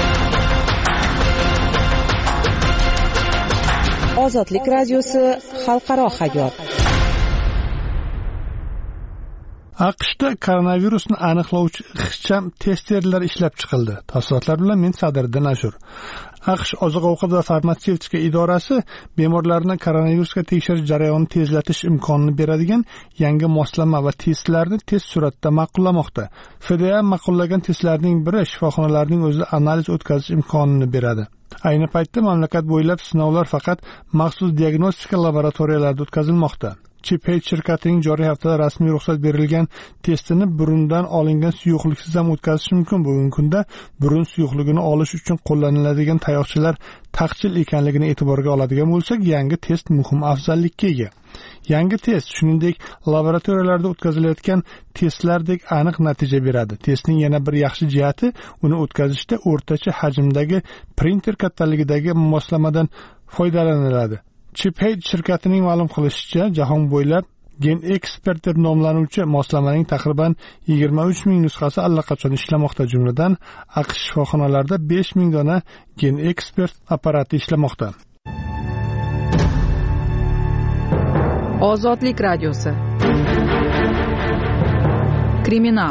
Speaker 20: Ozodlik radiosi xalqaro hayot.
Speaker 1: AQShda koronavirusni aniqlovchi ixcham testerlar ishlab chiqildi. Tafsilotlar bilan men Sadriddin Ashur. AQSh oziq-ovqat va farmatsevtika idorasi bemorlarni koronavirusga tekshirish jarayonini tezlatish imkonini beradigan yangi moslama va testlarni tez suratda ma'qullamoqda. FDA ma'qullagan testlarning biri shifoxonalarning o'zida analiz o'tkazish imkonini beradi. Ayni paytda mamlakat bo'ylab sinovlar faqat maxsus diagnostika laboratoriyalarida o'tkazilmoqda. Chiphead shirkatining joriy haftada rasmiy ruxsat berilgan testini burundan olingan suyuqliksiz ham o'tkazish mumkin. Bugungi kunda burun suyuqligini olish uchun qo'llaniladigan tayoqchalar taqchil ekanligini e'tiborga oladigan bo'lsak, yangi test muhim afzallikka ega. Yangi test, shuningdek, laboratoriyalarda o'tkazilayotgan testlardek aniq natija beradi. Testning yana bir yaxshi jihati, uni o'tkazishda o'rtacha hajmdagi printer kattaligidagi moslamadan foydalaniladi. Chiphead shirkatining ma'lum qilishicha, jahon bo'ylab GenExpert deb nomlanuvchi moslamaning taqriban 23,000 nusxasi allaqachon ishlamoqda. Jumladan, AQSh shifoxonalarida 5,000 dona GenExpert apparati ishlamoqda.
Speaker 5: Ozodlik radiosi. Kriminal.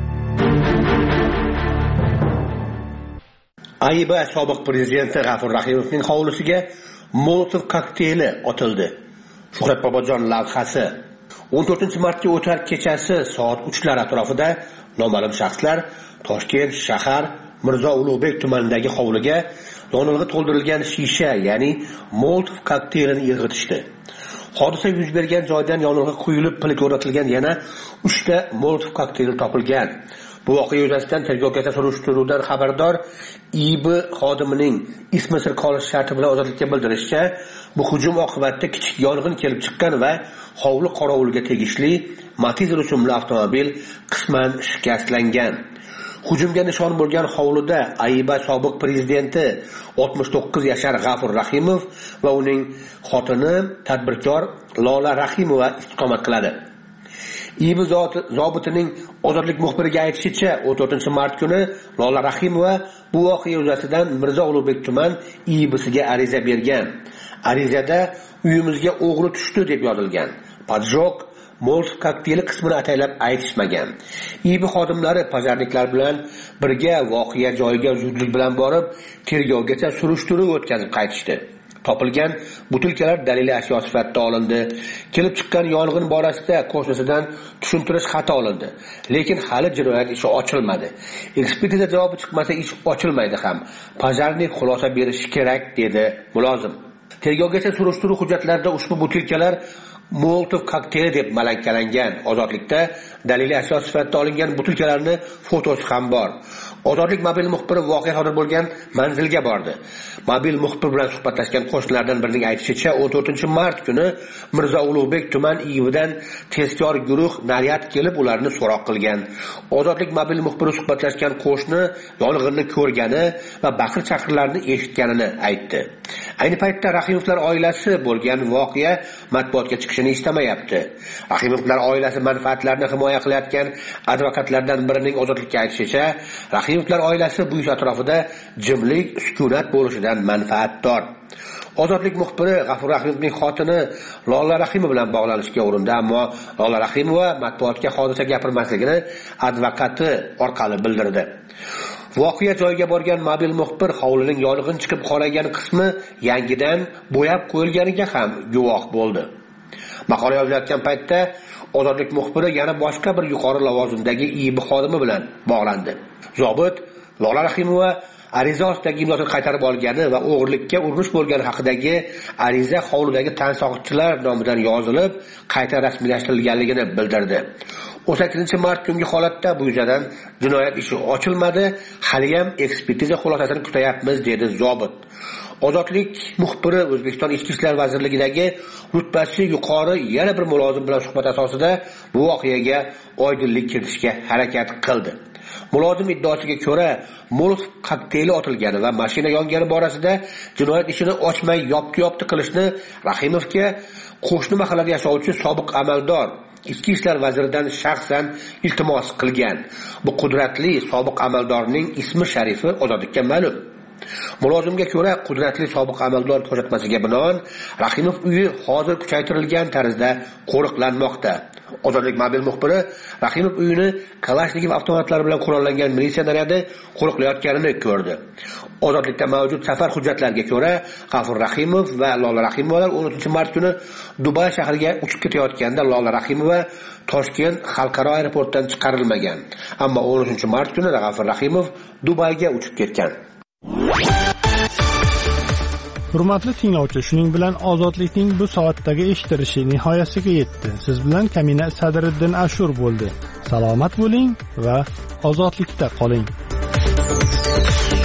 Speaker 4: Ayba sobiq prezidenti G'afur Rahimovning hovlisiga Molotov kokteyli otildi. Shuhrat Bobojon lavhasi. 14-martga o'tar kechasi soat 3lar atrofida noma'lum shaxslar Toshkent shahar Mirzo Ulug'bek tumanidagi hovliga yonilg'i to'ldirilgan shisha, ya'ni Molotov kokteylini irg'itishdi. Hodisa yuz bergan joydan yonilg'i quyilib, pilga o'rnatilgan yana 3 ta Molotov kokteyli topilgan. Bu voqea yuzasidan tergovgacha surishtiruvdan xabardor IB xodimining ismi sir qolish sharti bilan ozodlikka bildirishicha, bu hujum oqibatida kichik yong'in kelib chiqqan va hovli qorovuliga tegishli Matiz rusumli avtomobil qisman shikastlangan. Hujumga nishon bo'lgan hovlida Ayba sobiq prezidenti 69 yashar G'afur Rahimov va uning xotini tadbirkor Lola Rahimova istiqomat qiladi. IB zobitining Ozodlik muxbiriga aytishicha, 14-mart kuni Lola Rahimova bu voqea yuzasidan Mirzo Ulug'bek tuman IBsiga ariza bergan. Arizada uyimizga o'g'ri tushdi deb yozilgan. Poджог Molotov kokteyli qismini ataylab aytishmagan. IB xodimlari pojarniklar bilan birga voqea joyiga zudlik bilan borib, tergovgacha surishtiruv o'tkazib qaytishdi. Topilgan butilkalar daliliy ashyo sifatida olindi. Kelib chiqqan yong'in borasida qo'shnisidan tushuntirish xati olindi. Lekin hali jinoyat ishi ochilmadi. Ekspertiza javobi chiqmasa ish ochilmaydi ham. Pojarnik xulosa berishi kerak, dedi mulozim. Tergovgacha surishtiruv hujjatlarida ushbu butilkalar Molotov kokteyli deb malakalangan. Ozodlikda daliliy ashyo sifatida olingan butilkalarni fotosi ham bor. Ozodlik mobil muxbiri voqea sodir bo'lgan manzilga bordi. Mobil muxbir bilan suhbatlashgan qo'shnilardan birining aytishicha, 14-mart kuni Mirzo Ulug'bek tuman IBdan tezkor guruh naryad kelib ularni so'roq qilgan. Ozodlik mobil muxbiri suhbatlashgan qo'shni yong'inni ko'rgani va baqir-chaqirlarni eshitganini aytdi. Ayni paytda Rahimovlar oilasi bo'lgan voqea matbuotga chiqishini istamayapti. Rahimovlar oilasi manfaatlarini himoya qilayotgan advokatlardan birining Ozodlikka aytishicha, Rahimovlar oilasi bu ish atrofida jimlik, sukunat bo'lishidan manfaatdor. Ozodlik muxbiri G'afur Rahimovning xotini Lola Rahimova bilan bog'lanishga urindi, ammo Lola Rahimova matbuotga hodisa gapirmasligini advokati orqali bildirdi. Voqea joyiga borgan mobil muxbir hovlining yong'in chiqib qolagan qismi yangidan bo'yab qo'yilganiga ham guvoh bo'ldi. Maqola yozilayotgan paytda Ozodlik muxbiri yana boshqa bir yuqori lavozimdagi IB xodimi bilan bog'landi. Zobit Lola Rahimova ariza ostidagi imzosini qaytarib olgani va o'g'irlikka urinish bo'lgani haqidagi ariza hovlidagi tan sog'itchilar nomidan yozilib, qayta rasmiylashtirilganligini bildirdi. 18-mart kungi holatda bu yuzasidan jinoyat ishi ochilmadi, hali ham ekspertiza xulosasini kutayapmiz, dedi zobit. Ozodlik muxbiri O'zbekiston Ichki ishlar vazirligidagi rutbasi yuqori yana bir mulozim bilan suhbat asosida bu voqeaga oydinlik kiritishga harakat qildi. Mulozim iddaosiga ko'ra, Molotov kokteyli otilgani va mashina yongani borasida jinoyat ishini ochmay yopti qilishni Rahimovga qo'shni mahallada yashovchi sobiq amaldor Ichki ishlar vaziridan shaxsan iltimos qilgan. Bu qudratli sobiq amaldorning ismi sharifi ozodlikka ma'lum. Mulozimga ko'ra, qudratli sobiq amaldor ko'rsatmasiga binoan Rahimov uyi hozir kuchaytirilgan tarzda qo'riqlanmoqda. Ozodlik mobil muxbiri Rahimov uyini Kalashnikov avtomatlari bilan qurollangan militsiya naryadi qo'riqlayotganini ko'rdi. Ozodlikda mavjud safar hujjatlariga ko'ra, G'afur Rahimov va Lola Rahimovlar 13-mart kuni Dubay shahriga uchib ketayotganda Lola Rahimova Toshkent xalqaro aeroportdan chiqarilmagan. Ammo 13-mart kuni G'afur Rahimov Dubayga uchib ketgan.
Speaker 1: Hurmatli tinglovchi, shuning bilan ozodlikning bu soatdagi eshitilishi nihoyasiga yetdi. Siz bilan Kamina Sadriddin Ashur bo'ldi. Salomat bo'ling va ozodlikda qoling.